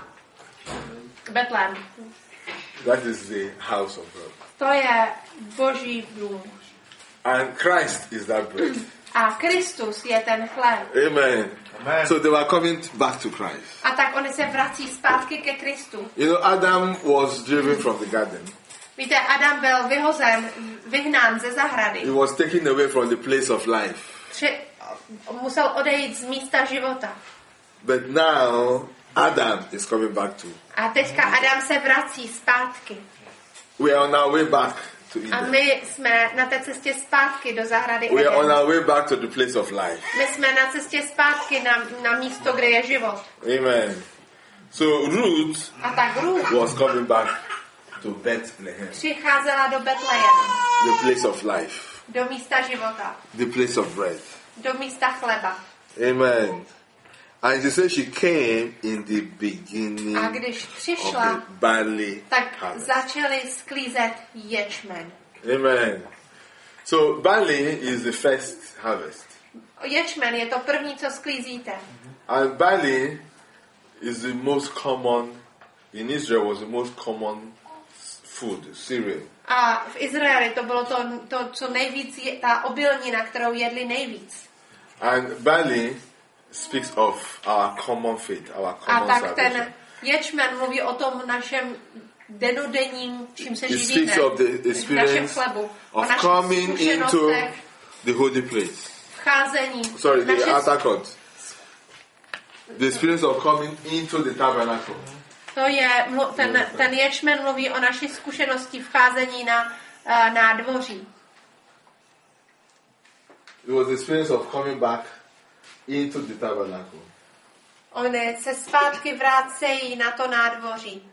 Betlém. That is the house of bread. To je Boží dům. And Christ is that bread. A Kristus je ten chléb. Amen. Amen. So they were coming back to Christ. A tak oni se vrací zpátky ke Kristu. You know, Adam was driven from the garden. Víte, Adam byl vyhozen, vyhnán ze zahrady. He was taken away from the place of life. Tři, musel odejít z místa života. But now, Adam is coming back to. A teďka Adam se vrací zpátky. We are on our way back to A Eden. my jsme na té cestě zpátky do zahrady We are on Eden. our way back to the place of life. My jsme na cestě zpátky na, na místo, kde je život. Amen. So Ruth A tak Ruth was coming back to Bethlehem, přicházela do Betlejemu, the place of life, do místa života, the place of bread. do místa chleba. Amen. And she said she came in the beginning A když of přišla, the barley tak harvest. začali sklízet ječmen. Amen. So barley is the first harvest. Ječmen je to první, co sklízíte. And barley is the most common, in Israel was the most common food, cereal. A v Izraeli to bylo to, to co nejvíc, je, ta obilnina, kterou jedli nejvíc. And barley speaks of our common faith, our A common tak salvation. ten ječmen mluví o tom našem denodenním, čím se It živíte, speaks of the našem experience chlebu, o of našich coming into zkušenostech, the holy place. vcházení, Sorry, the naše, outer court. The experience of coming into the tabernacle. to je, mlu- ten, ten ječmen mluví o naší zkušenosti vcházení na uh, nádvoří. It was the experience of coming back into the tabernacle. Oni se zpátky vrácejí na to nádvoří.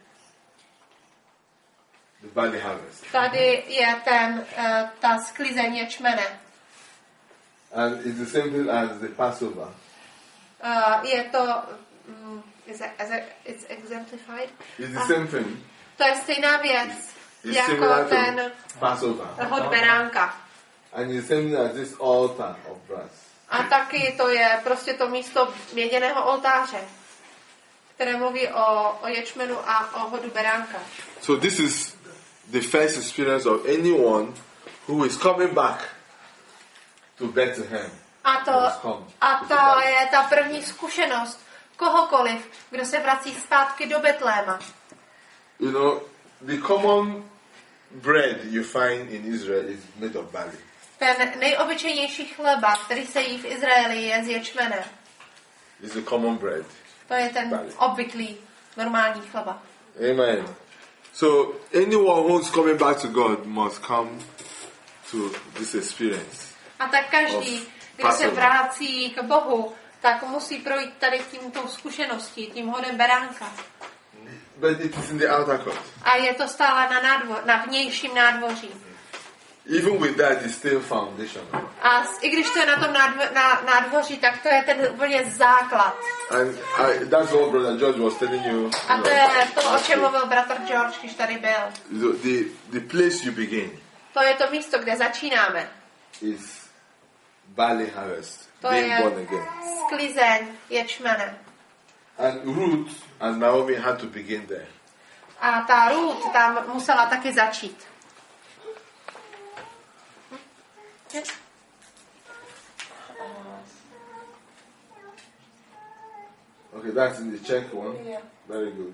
The barley harvest. Tady je ten, uh, ta sklizeň ječmene. And it's the same thing as the Passover. Uh, je to, um, is it, is it, it's exemplified? It's the A same thing. to je stejná věc, It's jako similar ten to Passover. hod beránka. And it's the same thing as this altar of brass. A taky to je prostě to místo měděného oltáře, které mluví o, o ječmenu a o hodu beránka. So this is the first experience of anyone who is coming back to Bethlehem. A to, a to je ta první zkušenost kohokoliv, kdo se vrací zpátky do Betléma. You know, the common bread you find in Israel is made of barley. Ten nejobyčejnější chleba, který se jí v Izraeli, je z ječmene. It's the common bread. To je ten obvyklý, normální chleba. Amen. So anyone who's coming back to God must come to this experience. A tak každý, kdo se vrací k Bohu, tak musí projít tady tímto zkušeností, tím hodem beránka. But it is in the outer court. A je to stále na, nádvo, na vnějším nádvoří. Even with that, it's still foundational. A s- i když to je na tom nádvo, na, nádvoří, tak to je ten úplně základ. And I, that's what Brother George was telling you. you A to know, je to, o čem mluvil bratr George, když tady byl. the, the, the place you begin To je to místo, kde začínáme. is barley harvest, To being je born again. sklizeň ječmene. And Ruth and Naomi had to begin there. A ta Ruth tam musela taky začít. Okay, that's in the Czech one. Yeah. Very good.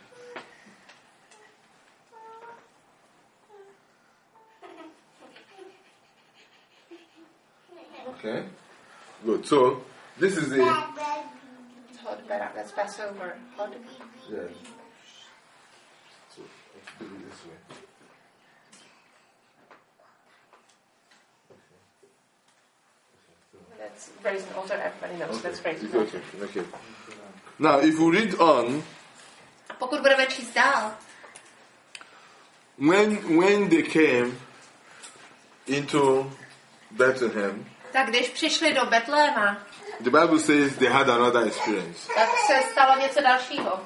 Okay, good. So this is the Hodberak, that's Passover. Hod. yeah. So let's do it this way. That's brazen altar, everybody knows. Okay. That's brazen It's altar. okay. Okay. Now, if we read on, Pokud budeme číst dál, when when they came into Bethlehem, tak když přišli do Betléma, the Bible says they had another experience. tak se stalo něco dalšího.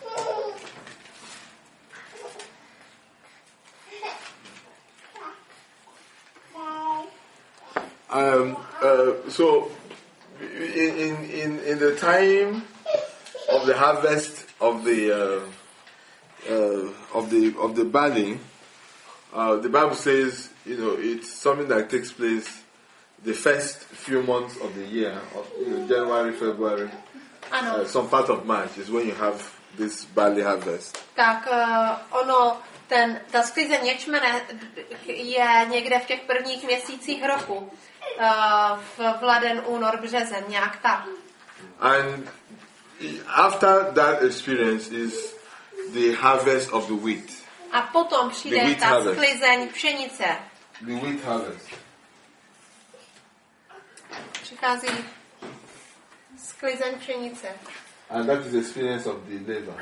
Um, uh, so, in, in in in the time of the harvest of the uh, uh, of the of the barley, uh, the Bible says, you know, it's something that takes place the first few months of the year, of, you know, January, February, Ano, uh, some part of March is when you have this barley harvest. tak uh, ono, ten, ta sklizeň ječmene je někde v těch prvních měsících roku. Uh, v, v leden, únor, březen, nějak tak. And after that experience is the harvest of the wheat. A potom The přijde wheat ta harvest. sklizeň pšenice. The wheat harvest. Přichází sklizeň pšenice. And that is the experience of the laver.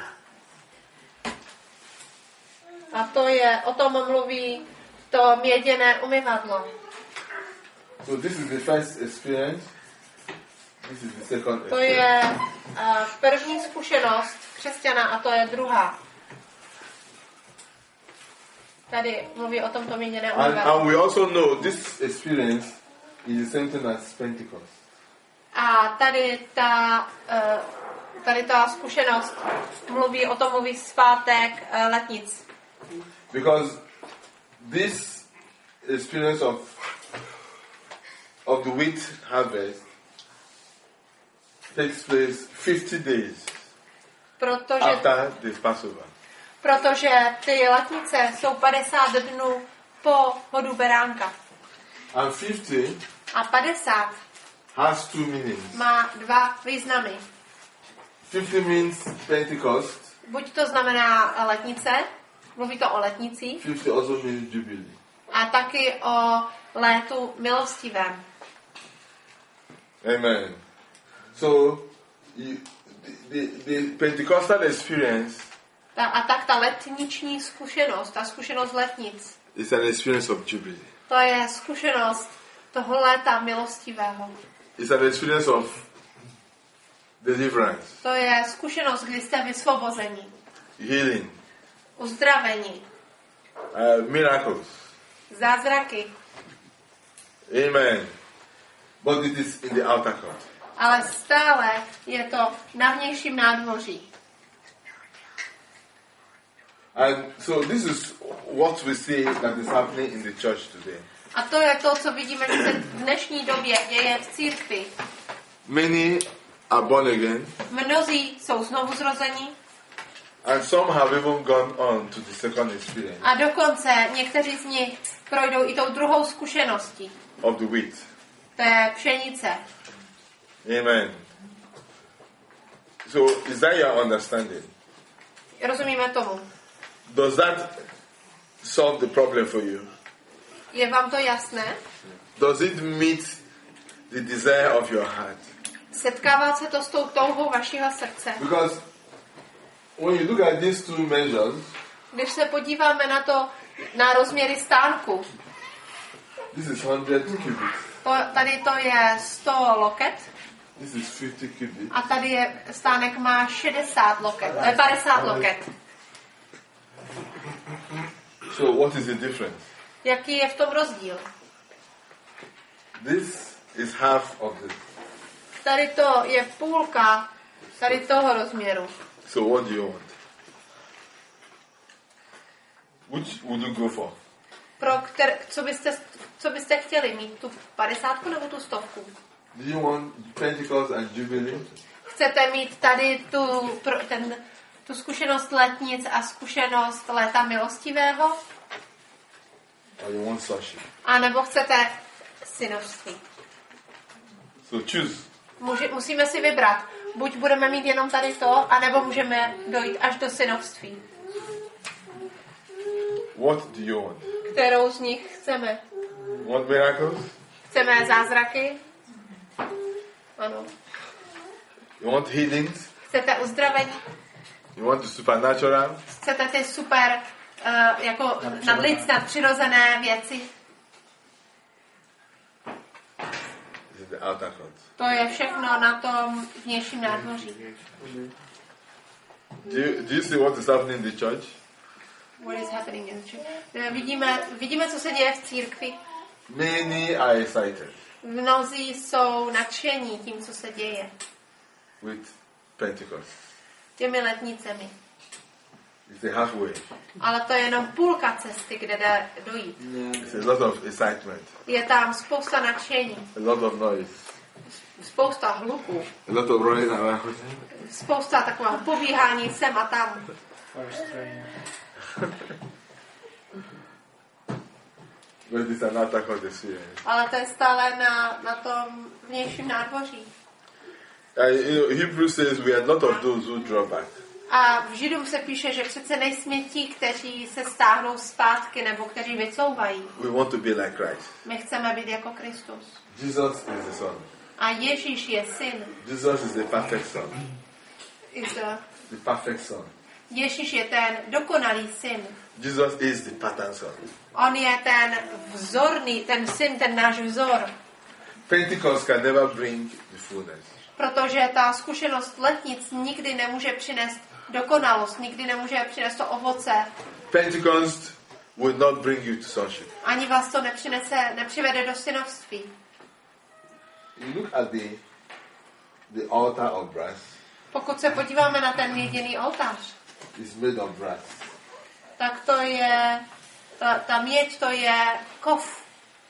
A to je, o tom mluví to měděné umyvadlo. So this is the first experience. This is the second To experience. je uh, první zkušenost křesťana a to je druhá. Tady mluví o tomto měděné And, umyvadlo. and we also know this experience is the same thing as Pentecost. A tady ta, uh, tady ta zkušenost mluví, o tom mluví svátek uh, letnic. Because this experience of of the wheat harvest takes place fifty days Protože, after the Passover. protože ty letnice jsou padesát dnů po hodu beránka. And fifty A padesát has two meanings. má dva významy. fifty means Pentecost. Buď to znamená letnice, mluví to o letnicích, fifty also means Jubilee. a taky o létu milostivém. Amen. So, you, the, the Pentecostal experience Ta, a tak ta letniční zkušenost, ta zkušenost letnic, is an experience of Jubilee. to je zkušenost toho léta milostivého. It's an experience of deliverance, To je zkušenost, kdy jste vysvobození, healing, uzdravení, uh, miracles. zázraky, Amen. But it is in the outer court. ale stále je to na vnějším nádvoří. And so this is what we see that is happening in the church today. A to je to, co vidíme, že se v dnešní době děje v církvi. Many are born again, Mnozí jsou znovu zrození and some have even gone on to the second experience a dokonce někteří z nich projdou i tou druhou zkušeností. of the wheat. Té pšenice. Amen. So, is that your understanding? Rozumíme tomu? Does that solve the problem for you? Je vám to jasné? Does it meet the desire of your heart? Setkává se to s tou touhou vašeho srdce. Because when you look at these two measures, Když se podíváme na to, na rozměry stánku, this is one hundred cubits, to, tady to je sto loket this is fifty cubits. a tady je stánek má šedesát loket, eh, padesát loket. So what is the difference? Jaký je v tom rozdíl? This is half of this. Tady to je půlka tady toho rozměru. So what do you want? Which would you go for? Pro kter, co, byste, co byste chtěli mít? Tu padesátku nebo tu stovku? Do you want Pentecost and Jubilee? Chcete mít tady tu, pro, ten, tu zkušenost letnic a zkušenost léta milostivého? Or you want sonship? A nebo chcete synovství? So choose. Může, musíme si vybrat. Buď budeme mít jenom tady to, anebo můžeme dojít až do synovství. What do you want? Kterou z nich chceme? Want miracles? Chceme zázraky? Ano. You want healings? Chcete uzdravení? You want the supernatural? Chcete ty super, uh, jako nadlid, nadpřirozené věci? This is the outer court. To je všechno na tom vnějším nádvoří. Do you, do you see what is happening in the church? What is happening in the church? Vidíme, vidíme, co se děje v církvi. Many are excited Mnozí jsou nadšení tím, co se děje. with Pentecost. Těmi letnicemi. It's a halfway. Ale to je jenom půlka cesty, kde jde dojít. It's a lot of excitement, Je tam spousta nadšení, a lot of noise, spousta hluku, a lot of running around. spousta takového pobíhání sem a tam. First train. But it's an outer court experience. Ale to je stále na, na tom vnějším nádvoří. Uh, you know, Hebrews says we are not of those who draw back. A v Židům se píše, že přece nejsme ti, kteří se stáhnou zpátky nebo kteří vycouvají. We want to be like Christ. My chceme být jako Kristus. Jesus is the Son. A Ježíš je syn. Jesus is the perfect Son. Is a, The perfect Son. Ježíš je ten dokonalý syn. Jesus is the pattern Son. On je ten vzorný, ten syn, ten náš vzor. Pentecost can never bring the fullness. Protože ta zkušenost letnic nikdy nemůže přinést dokonalost, nikdy nemůže přinést to ovoce. Pentecost will not bring you to sonship. Ani vás to nepřinese, nepřivede do synovství. You look at the the altar of brass. Pokud se podíváme na ten jediný oltář, It's made of brass. tak to je, ta, ta měď to je kov.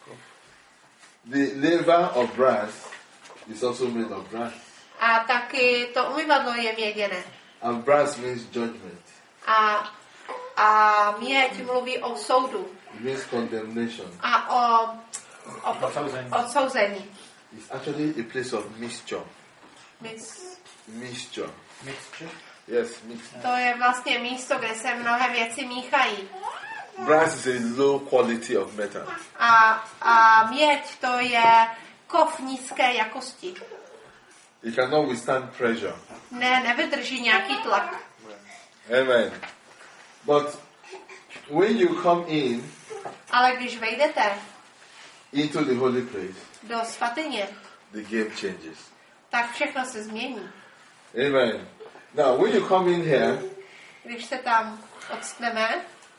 The laver of brass is also made of brass. A taky to umyvadlo je měděné. And brass means judgment. A, a měď mluví o soudu. It means condemnation. A o, o Odsouzení. odsouzení. It's actually a place of mixture. Mix- Mixture. Mixture. Yes, mixture. To je vlastně místo, kde se mnohé věci míchají. Brass is a low quality of metal. A, a měď to je kov nízké jakosti. It cannot withstand pressure. Ne, nevydrží nějaký tlak. Amen. But when you come in Ale když vejdete into the holy place, do svatyně, the game changes. tak všechno se změní. Amen. Now, when you come in here, Když se tam odstneme,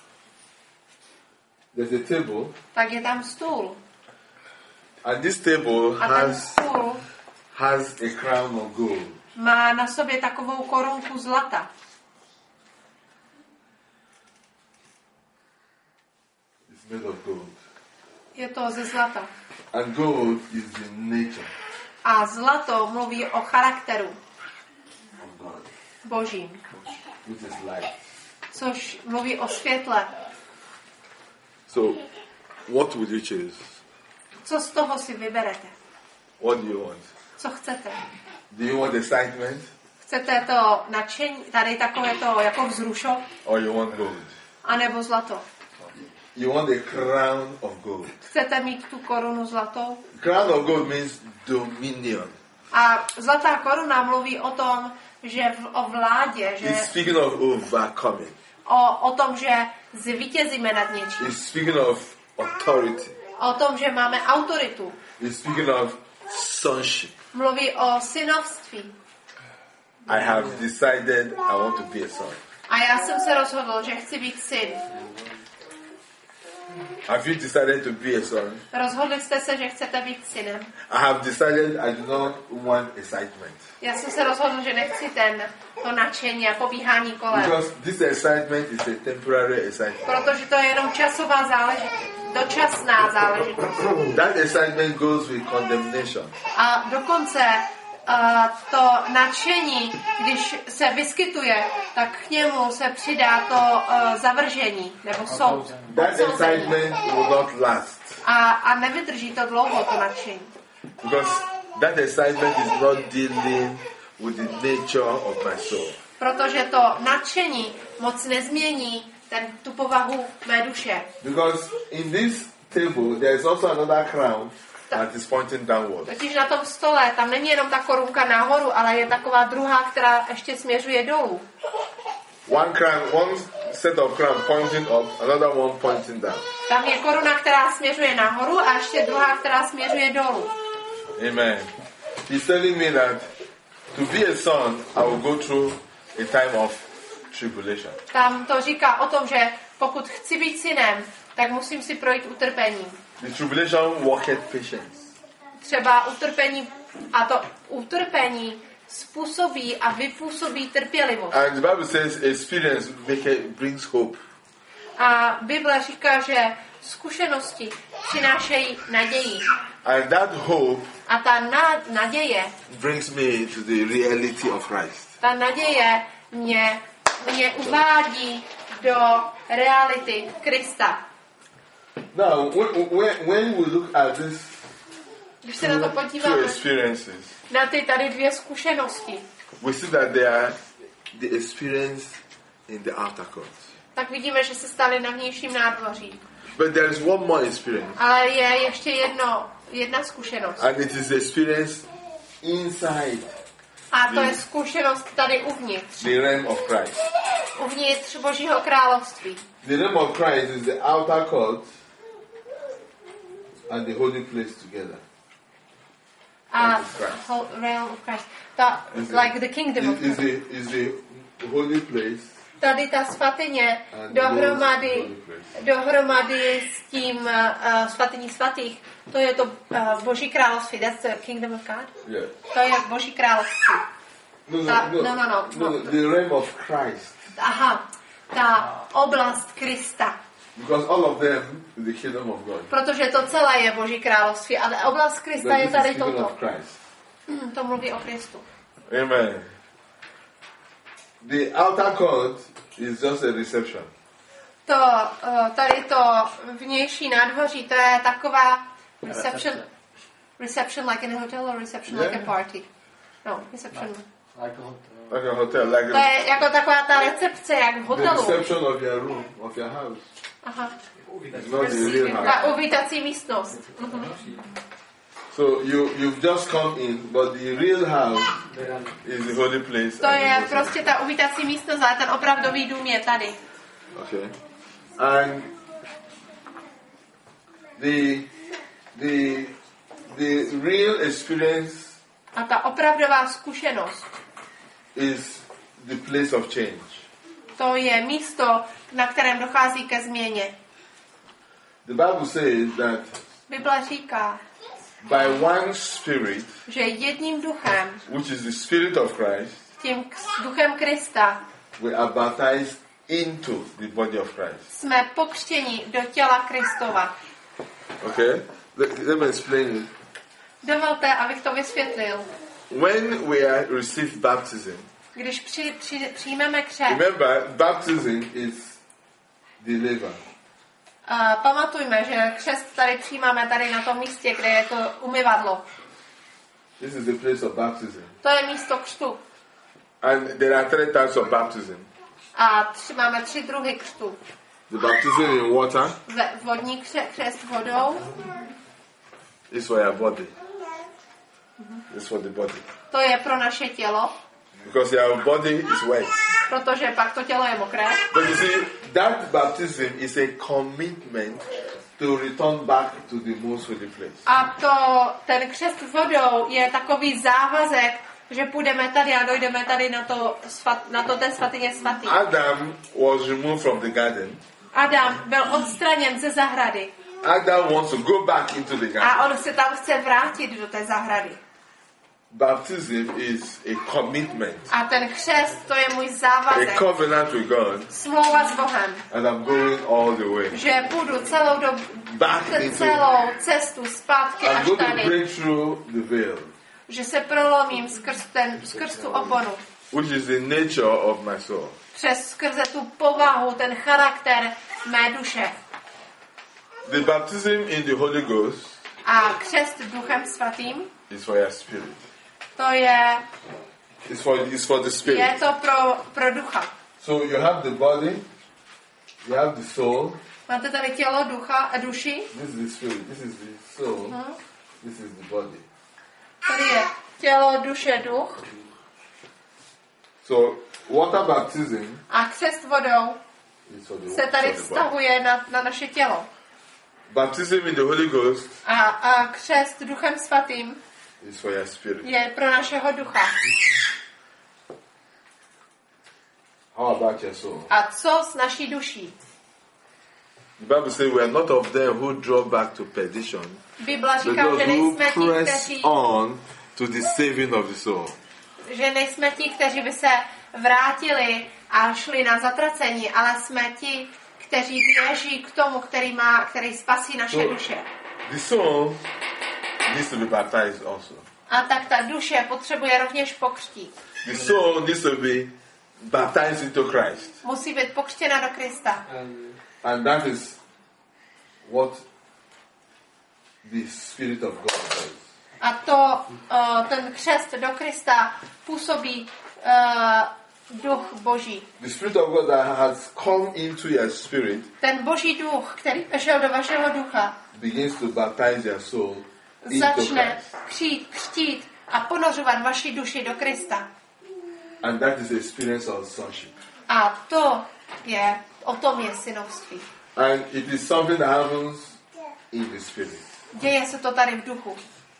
there's a table, tak je tam stůl. and this table A ten has stůl has a crown of gold. má na sobě takovou korunku zlata. It's made of gold. Je to ze zlata. And gold is the nature A zlato mluví o charakteru of God, božím, which is light. což mluví o světle. So, what would you choose? Co z toho si vyberete? What do you want? Co chcete? Do you want excitement Chcete to nadšení, tady takové to jako vzrušo, or you want gold? anebo zlato? You want a crown of gold. Chcete mít tu korunu zlatou? Crown of gold means dominion. A zlatá koruna mluví o tom, že v, o vládě, že It's speaking of overcoming. o, o tom, že zvítězíme nad něčím. It's speaking of authority. O tom, že máme autoritu. It's speaking of sonship. Mluví o synovství. I have decided I want to be a son. A já jsem se rozhodl, že chci být syn. Have you decided to be a son? Rozhodli jste se, že chcete být synem. I have decided I do not want excitement. Já jsem se rozhodl, že nechci ten, to nadšení a pobíhání kolem. Because this excitement is a temporary excitement. Protože to je jenom časová záležitost. Dočasná záležitost. That excitement goes with condemnation. A dokonce a to nadšení, když se vyskytuje, tak k němu se přidá to uh, zavržení nebo soud. That excitement will not last. A, a nevydrží to dlouho, to nadšení. Because that excitement is not dealing with the nature of my soul. Protože to nadšení moc nezmění ten, tu povahu mé duše. Because in this table there is also another crown that is pointing downwards. Totiž na tom stole tam není jenom ta korunka nahoru, ale je taková druhá, která ještě směřuje dolů. One crown, one set of crown pointing up, another one pointing down. Tam je koruna, která směřuje nahoru a ještě druhá, která směřuje dolů. Amen. He's telling me that to be a son, I will go through a time of tribulation. Tam to říká o tom, že pokud chci být synem, tak musím si projít utrpení. The tribulation worketh patience. Třeba utrpení, a to utrpení způsobí a vypůsobí trpělivost. And the Bible says experience make, brings hope. A Bible říká, že zkušenosti přinášejí naději. And that hope A ta na, naděje, brings me to the reality of Christ. ta naděje mě, mě uvádí do reality Krista. Now, when, when, when we look at this Když se na to two, two podíváme, experiences, na ty tady dvě zkušenosti, we see that they are the experience in the outer court. tak vidíme, že se staly na vnějším nádvoří. But there is one more experience, Ale je ještě jedno, jedna zkušenost. and it is the experience inside A to je zkušenost tady uvnitř. the realm of Christ. Uvnitř Božího království. The realm of Christ is the outer court and the holy place together. A That is Christ. whole realm of Christ. Ta, Is the- like the kingdom of is, is Christ. the is the holy place Tady ta svatyně and dohromady, the holy place. dohromady s tím uh, svatyní svatých, to je to uh, Boží království. That's the kingdom of God. Yeah. To je Boží království. No, Ta- no, no, no, no, no, no. The realm of Christ, Aha, ta oblast Krista. because all of them is the kingdom of God. Protože to celé je Boží království, ale oblast But Krista je this is tady kingdom toto. of Christ. Hmm, to mluví o Kristu. Amen. The outer court is just a reception. To, uh, tady to vnější nádvoří, to je taková reception, reception like in a hotel or reception like a Yeah. party. No, reception. Like a hotel. Like a hotel, like To a, je jako taková ta recepce, jak v the hotelu. reception of your room, of your house. Aha. It's not the real house. Ta uvítací místnost. Mhm. So you you've just come in, but the real house is the holy place. To and the je holy- prostě ta uvítací místnost, ale ten opravdový dům je tady. Okay. And the the the real experience A ta opravdová zkušenost, is the place of change. to je místo, na kterém dochází ke změně. The Bible says that Bible říká, by one spirit, že jedním duchem, which is the spirit of Christ, tím k- duchem Krista, we are baptized into the body of Christ. jsme pokřtěni do těla Kristova. Okay? Let, let me explain it. Dovolte, abych to vysvětlil. When we are received baptism, Když při, při, přijmeme křest, remember baptism is deliver. uh, pamatujme, že křest tady přijímáme tady na tom místě, kde je to umyvadlo. This is the place of baptism. To je místo křtu. And there are three types of baptism. A tři, máme tři druhy křtu. The baptism in water Ve, vodní kře, křest vodou, is for your body. It's for the body. to je pro naše tělo, Because your body is wet. protože pak to tělo je mokré. But you see, that baptism is a commitment to return back to the most holy place. A to, ten křest vodou je takový závazek, že půjdeme tady a dojdeme tady na to, svat, na to ten svatyně svatý. Adam was removed from the garden. Adam byl odstraněn ze zahrady Adam wants to go back into the garden. a on se tam chce vrátit do té zahrady. Baptism is a commitment, A ten křest, to je můj a závazek, covenant with God, smlouva s Bohem, and I'm going all the way. že půjdu celou dobu, Back into celou cestu zpátky I'm až going to tady. break through the veil. že se prolomím skrz, ten, skrz tu oponu. which is the nature of my soul. Přes skrze tu povahu, ten charakter mé duše. The baptism in the Holy Ghost A křest duchem svatým, is for your spirit. to je, It's for, it's for the je spirit. to pro, pro ducha. So you have the body, you have the soul, Máte tady tělo, ducha a duši. this is the spirit, this is the soul, Hm? this is the body. Tady je tělo, duše, duch. So water baptism A křest vodou is for the, se tady for the body. vztahuje na, na naše tělo. Baptism in the Holy Ghost A, a křest duchem svatým is for your spirit. je pro našeho ducha. How about your soul? A co s naší duší? The Bible says we are not of them who draw back to perdition, Bible but říká, those že who nejsme ti, press kteří, on to the saving of the soul. že nejsme ti, kteří by se vrátili a šli na zatracení, ale jsme ti, kteří běží k tomu, který, má, který spasí naše So- duše. The soul needs to be baptized also. A tak ta duše potřebuje rovněž pokřtít. The soul needs to be baptized into Christ. Musí být pokřtěna do Krista. And that is what the Spirit of God does. A to, uh, ten křest do Krista působí uh, duch Boží. The Spirit of God that has come into your spirit Ten Boží duch, který vešel do vašeho ducha, begins to baptize your soul into začne Christ. křít, křtít a ponořovat vaši duši do Krista. And that is the experience of sonship. A to je, o tom je synovství. And it is something that happens in the spirit. Děje se to tady v duchu.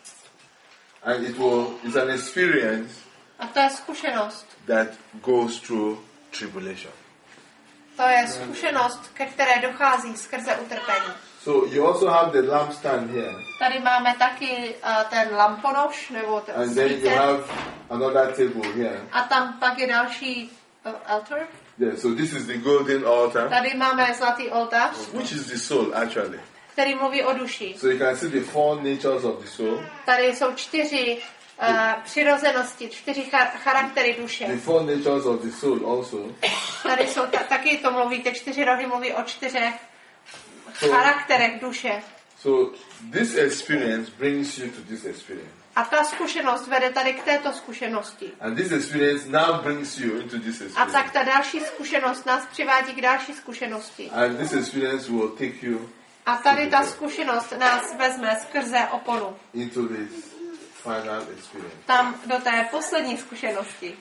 And it will it's an experience A to je zkušenost. that goes through tribulation. To je zkušenost, ke které dochází skrze utrpení. So you also have the lampstand here. Tady máme taky uh, ten lamponoš, nebo ten And then you svícen. have another table here. A tam pak je další uh, altar. Yeah, so this is the golden altar, Tady máme zlatý oltář, which is the soul actually. který mluví o duši. So you can see the four natures of the soul. Tady jsou čtyři uh, přirozenosti, čtyři char- charaktery duše. The four natures of the soul also. Tady jsou ta- taky to mluví, ty čtyři rohy mluví o čtyřech charakterech duše. So this experience brings you to this experience. A ta zkušenost vede tady k této zkušenosti. And this experience now brings you into this A experience. tak ta další zkušenost nás přivádí k další zkušenosti. And this experience will take you A tady ta zkušenost nás vezme skrze oponu. into this final experience. Tam do té poslední zkušenosti,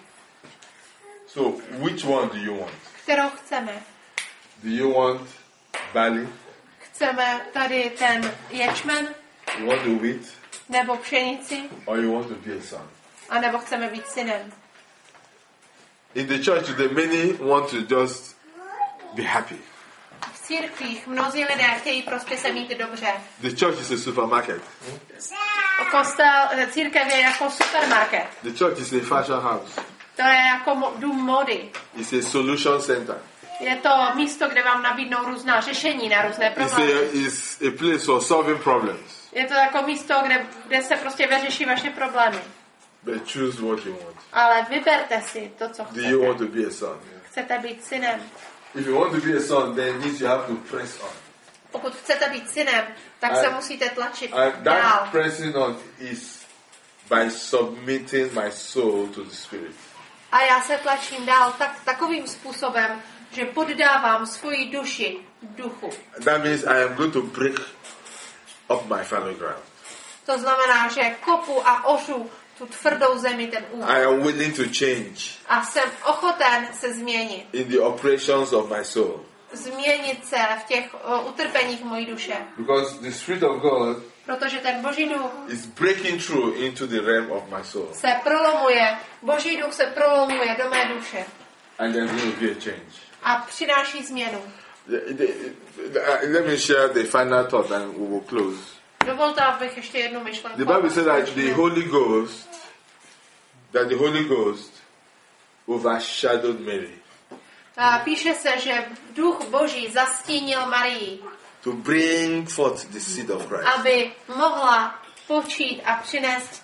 So which one do you want? kterou chceme. Do you want barley? Chceme tady ten ječmen, You want the wheat? nebo pšenici, Or you want to be a son? a nebo chceme být synem. In the church today, many want to just be happy. V církvích mnozí lidé chtějí prostě se mít dobře. The church is a supermarket. Kostel, církev je jako supermarket. The church is a fashion house. To je jako mo- dům módy. It's a solution center. Je to místo, kde vám nabídnou různá řešení na různé It's problémy. a, it's a place for solving problems. Je to jako místo, kde, kde se prostě vyřeší vaše problémy. But choose what you want. Ale vyberte si to, co Do you want chcete. to be a son? Chcete být synem. If you want to be a son, then it means you have to press on. Pokud chcete být synem, tak A- se musíte tlačit And dál. that pressing on is by submitting my soul to the Spirit. A já se tlačím dál tak, takovým způsobem, že poddávám svoji duši duchu. That means I am going to break up my fallow ground. To znamená, že kopu a ořu tu tvrdou zemi, ten úl. I am willing to change A jsem ochoten se změnit. in the operations of my soul. Změnit se v těch uh, utrpeních mojí duše. Because the Spirit of God Protože ten Boží duch is breaking through into the realm of my soul. se prolomuje, Boží duch se prolomuje do mé duše And there's going to be a change. a přináší změnu. The- the- the- Let me share the final thought and we will close. Dovolte, abych ještě jednu myšlenku. The Bible says that the Holy Ghost, that the Holy Ghost overshadowed Mary A píše se, že duch Boží zastínil Marii, to bring forth the seed of Christ. aby mohla počít a přinést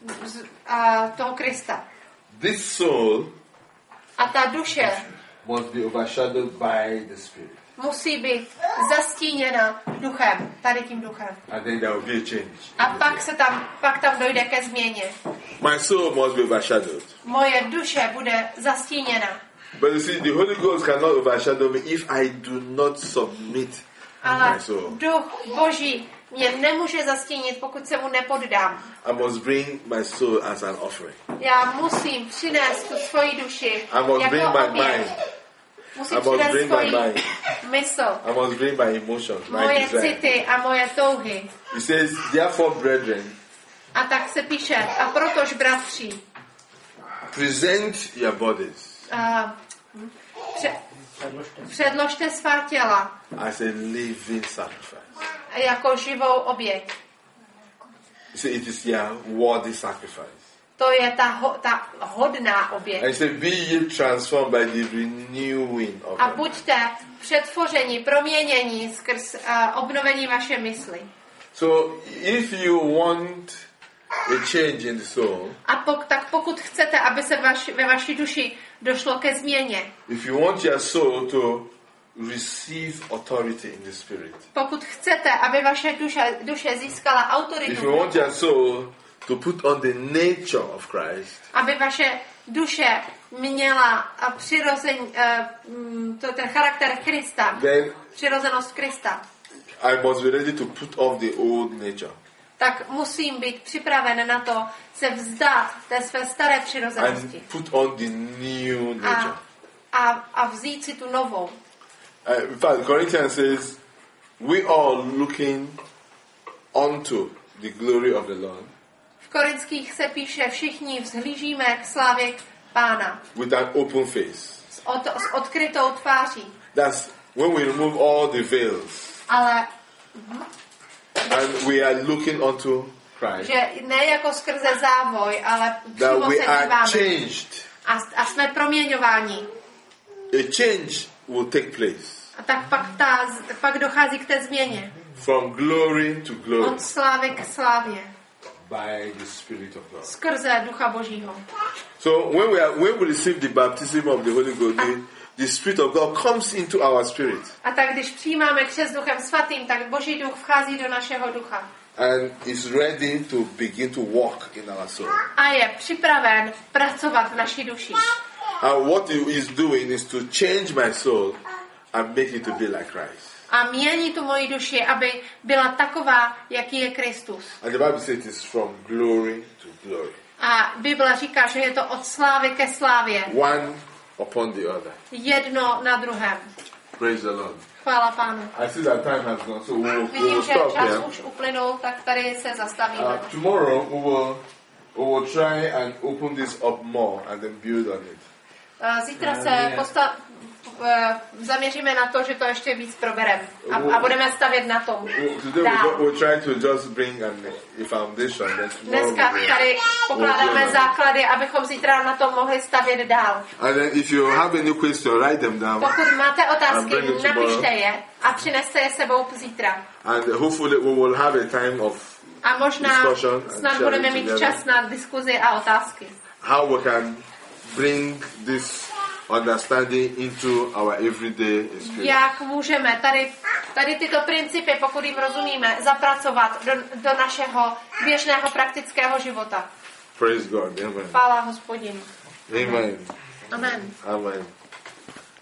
z, a, toho Krista. This soul A ta duše must be overshadowed by the Spirit. musí být zastíněna duchem, tady tím duchem. And then there will be a change. A pak se tam, pak tam dojde ke změně. My soul must be overshadowed. Moje duše bude zastíněna. But you see, the Holy Ghost cannot overshadow me if I do not submit Ale my soul. duch Boží mě nemůže zastínit, pokud se mu nepoddám. I must bring my soul as an offering. Já musím přinést tu svoji duši I must bring jako my oběť. mind. Musím I must přinést bring my svoji mind. mysl, I must bring my emotions, my moje desire. city a moje touhy. He says, therefore, brethren, A tak se píše, a protož, bratři, present your bodies uh, pře- předložte svá těla as a living sacrifice. jako živou oběť. You see, it is your worthy sacrifice. To je ta, ho, ta hodná oběť. And he said, be ye transformed by the renewing of A your mind. buďte přetvoření, proměnění skrz uh, obnovení vaše mysli. So, if you want a change in the soul, A pok, tak pokud chcete, aby se vaš, ve vaší duši došlo ke změně, if you want your soul to receive authority in the Spirit, pokud chcete, aby vaše duše, duše získala autoritu, if you want your soul to put on the nature of Christ, aby vaše duše měla a přirozen, uh, to ten charakter Krista, then přirozenost Krista, I must be ready to put off the old nature tak musím být připraven na to se vzdát té své staré přirozenosti and put on the new nature. a, a, a vzít si tu novou. Uh, in fact, Corinthians says, we are looking unto the glory of the Lord V Korinských se píše, všichni vzhlížíme k slávě Pána with an open face. s, od, s odkrytou tváří. That's when we remove all the veils Ale and we are looking unto Christ, že ne jako skrze závoj, ale that přímo we se are díváme changed. a, a jsme proměňováni. A change will take place A tak pak, ta, pak dochází k té změně. from glory to glory Od slávy k slávě. by the Spirit of God. Skrze Ducha Božího. So when we are when we receive the baptism of the Holy Ghost, the, the Spirit of God comes into our spirit A tak když přijímáme křest Duchem Svatým, tak Boží duch vchází do našeho ducha. and is ready to begin to walk in our soul. A je připraven pracovat v naší duši. And what he is doing is to change my soul and make it to be like Christ. A mění tu moji duši, aby byla taková, jaký je Kristus. And the Bible says it is from glory to glory. A Bible říká, že je to od slávy ke slávě. One upon the other. Jedno na druhém. Praise the Lord. Chvála Pánu. I see that time has gone, so we will, we will Vidím, že stop čas here. už uplynul, tak tady se zastavíme. Uh, tomorrow we will, we will try and open this up more and then build on it. Uh, Zítra se posta- uh, zaměříme na to, že to ještě víc probereme. A, a budeme stavět na tom. Well, today dál. we'll, we'll try to just bring an, a foundation. Then tomorrow Dneska we will- tady pokládáme we'll- základy, abychom zítra na tom mohli stavět dál. And then if you have any question, write them down. Pokud máte I'll otázky, bring it tomorrow. napište je a přineste je sebou zítra. And hopefully we will have a time of A možná discussion and snad share budeme it mít together. čas na diskuzi a otázky. how we can bring this understanding into our everyday experience. Jak můžeme tady, tady tyto principy, pokud jim rozumíme, zapracovat do, do našeho běžného praktického života. Praise God. Amen. Chvála Hospodinu. Amen. Amen. Amen.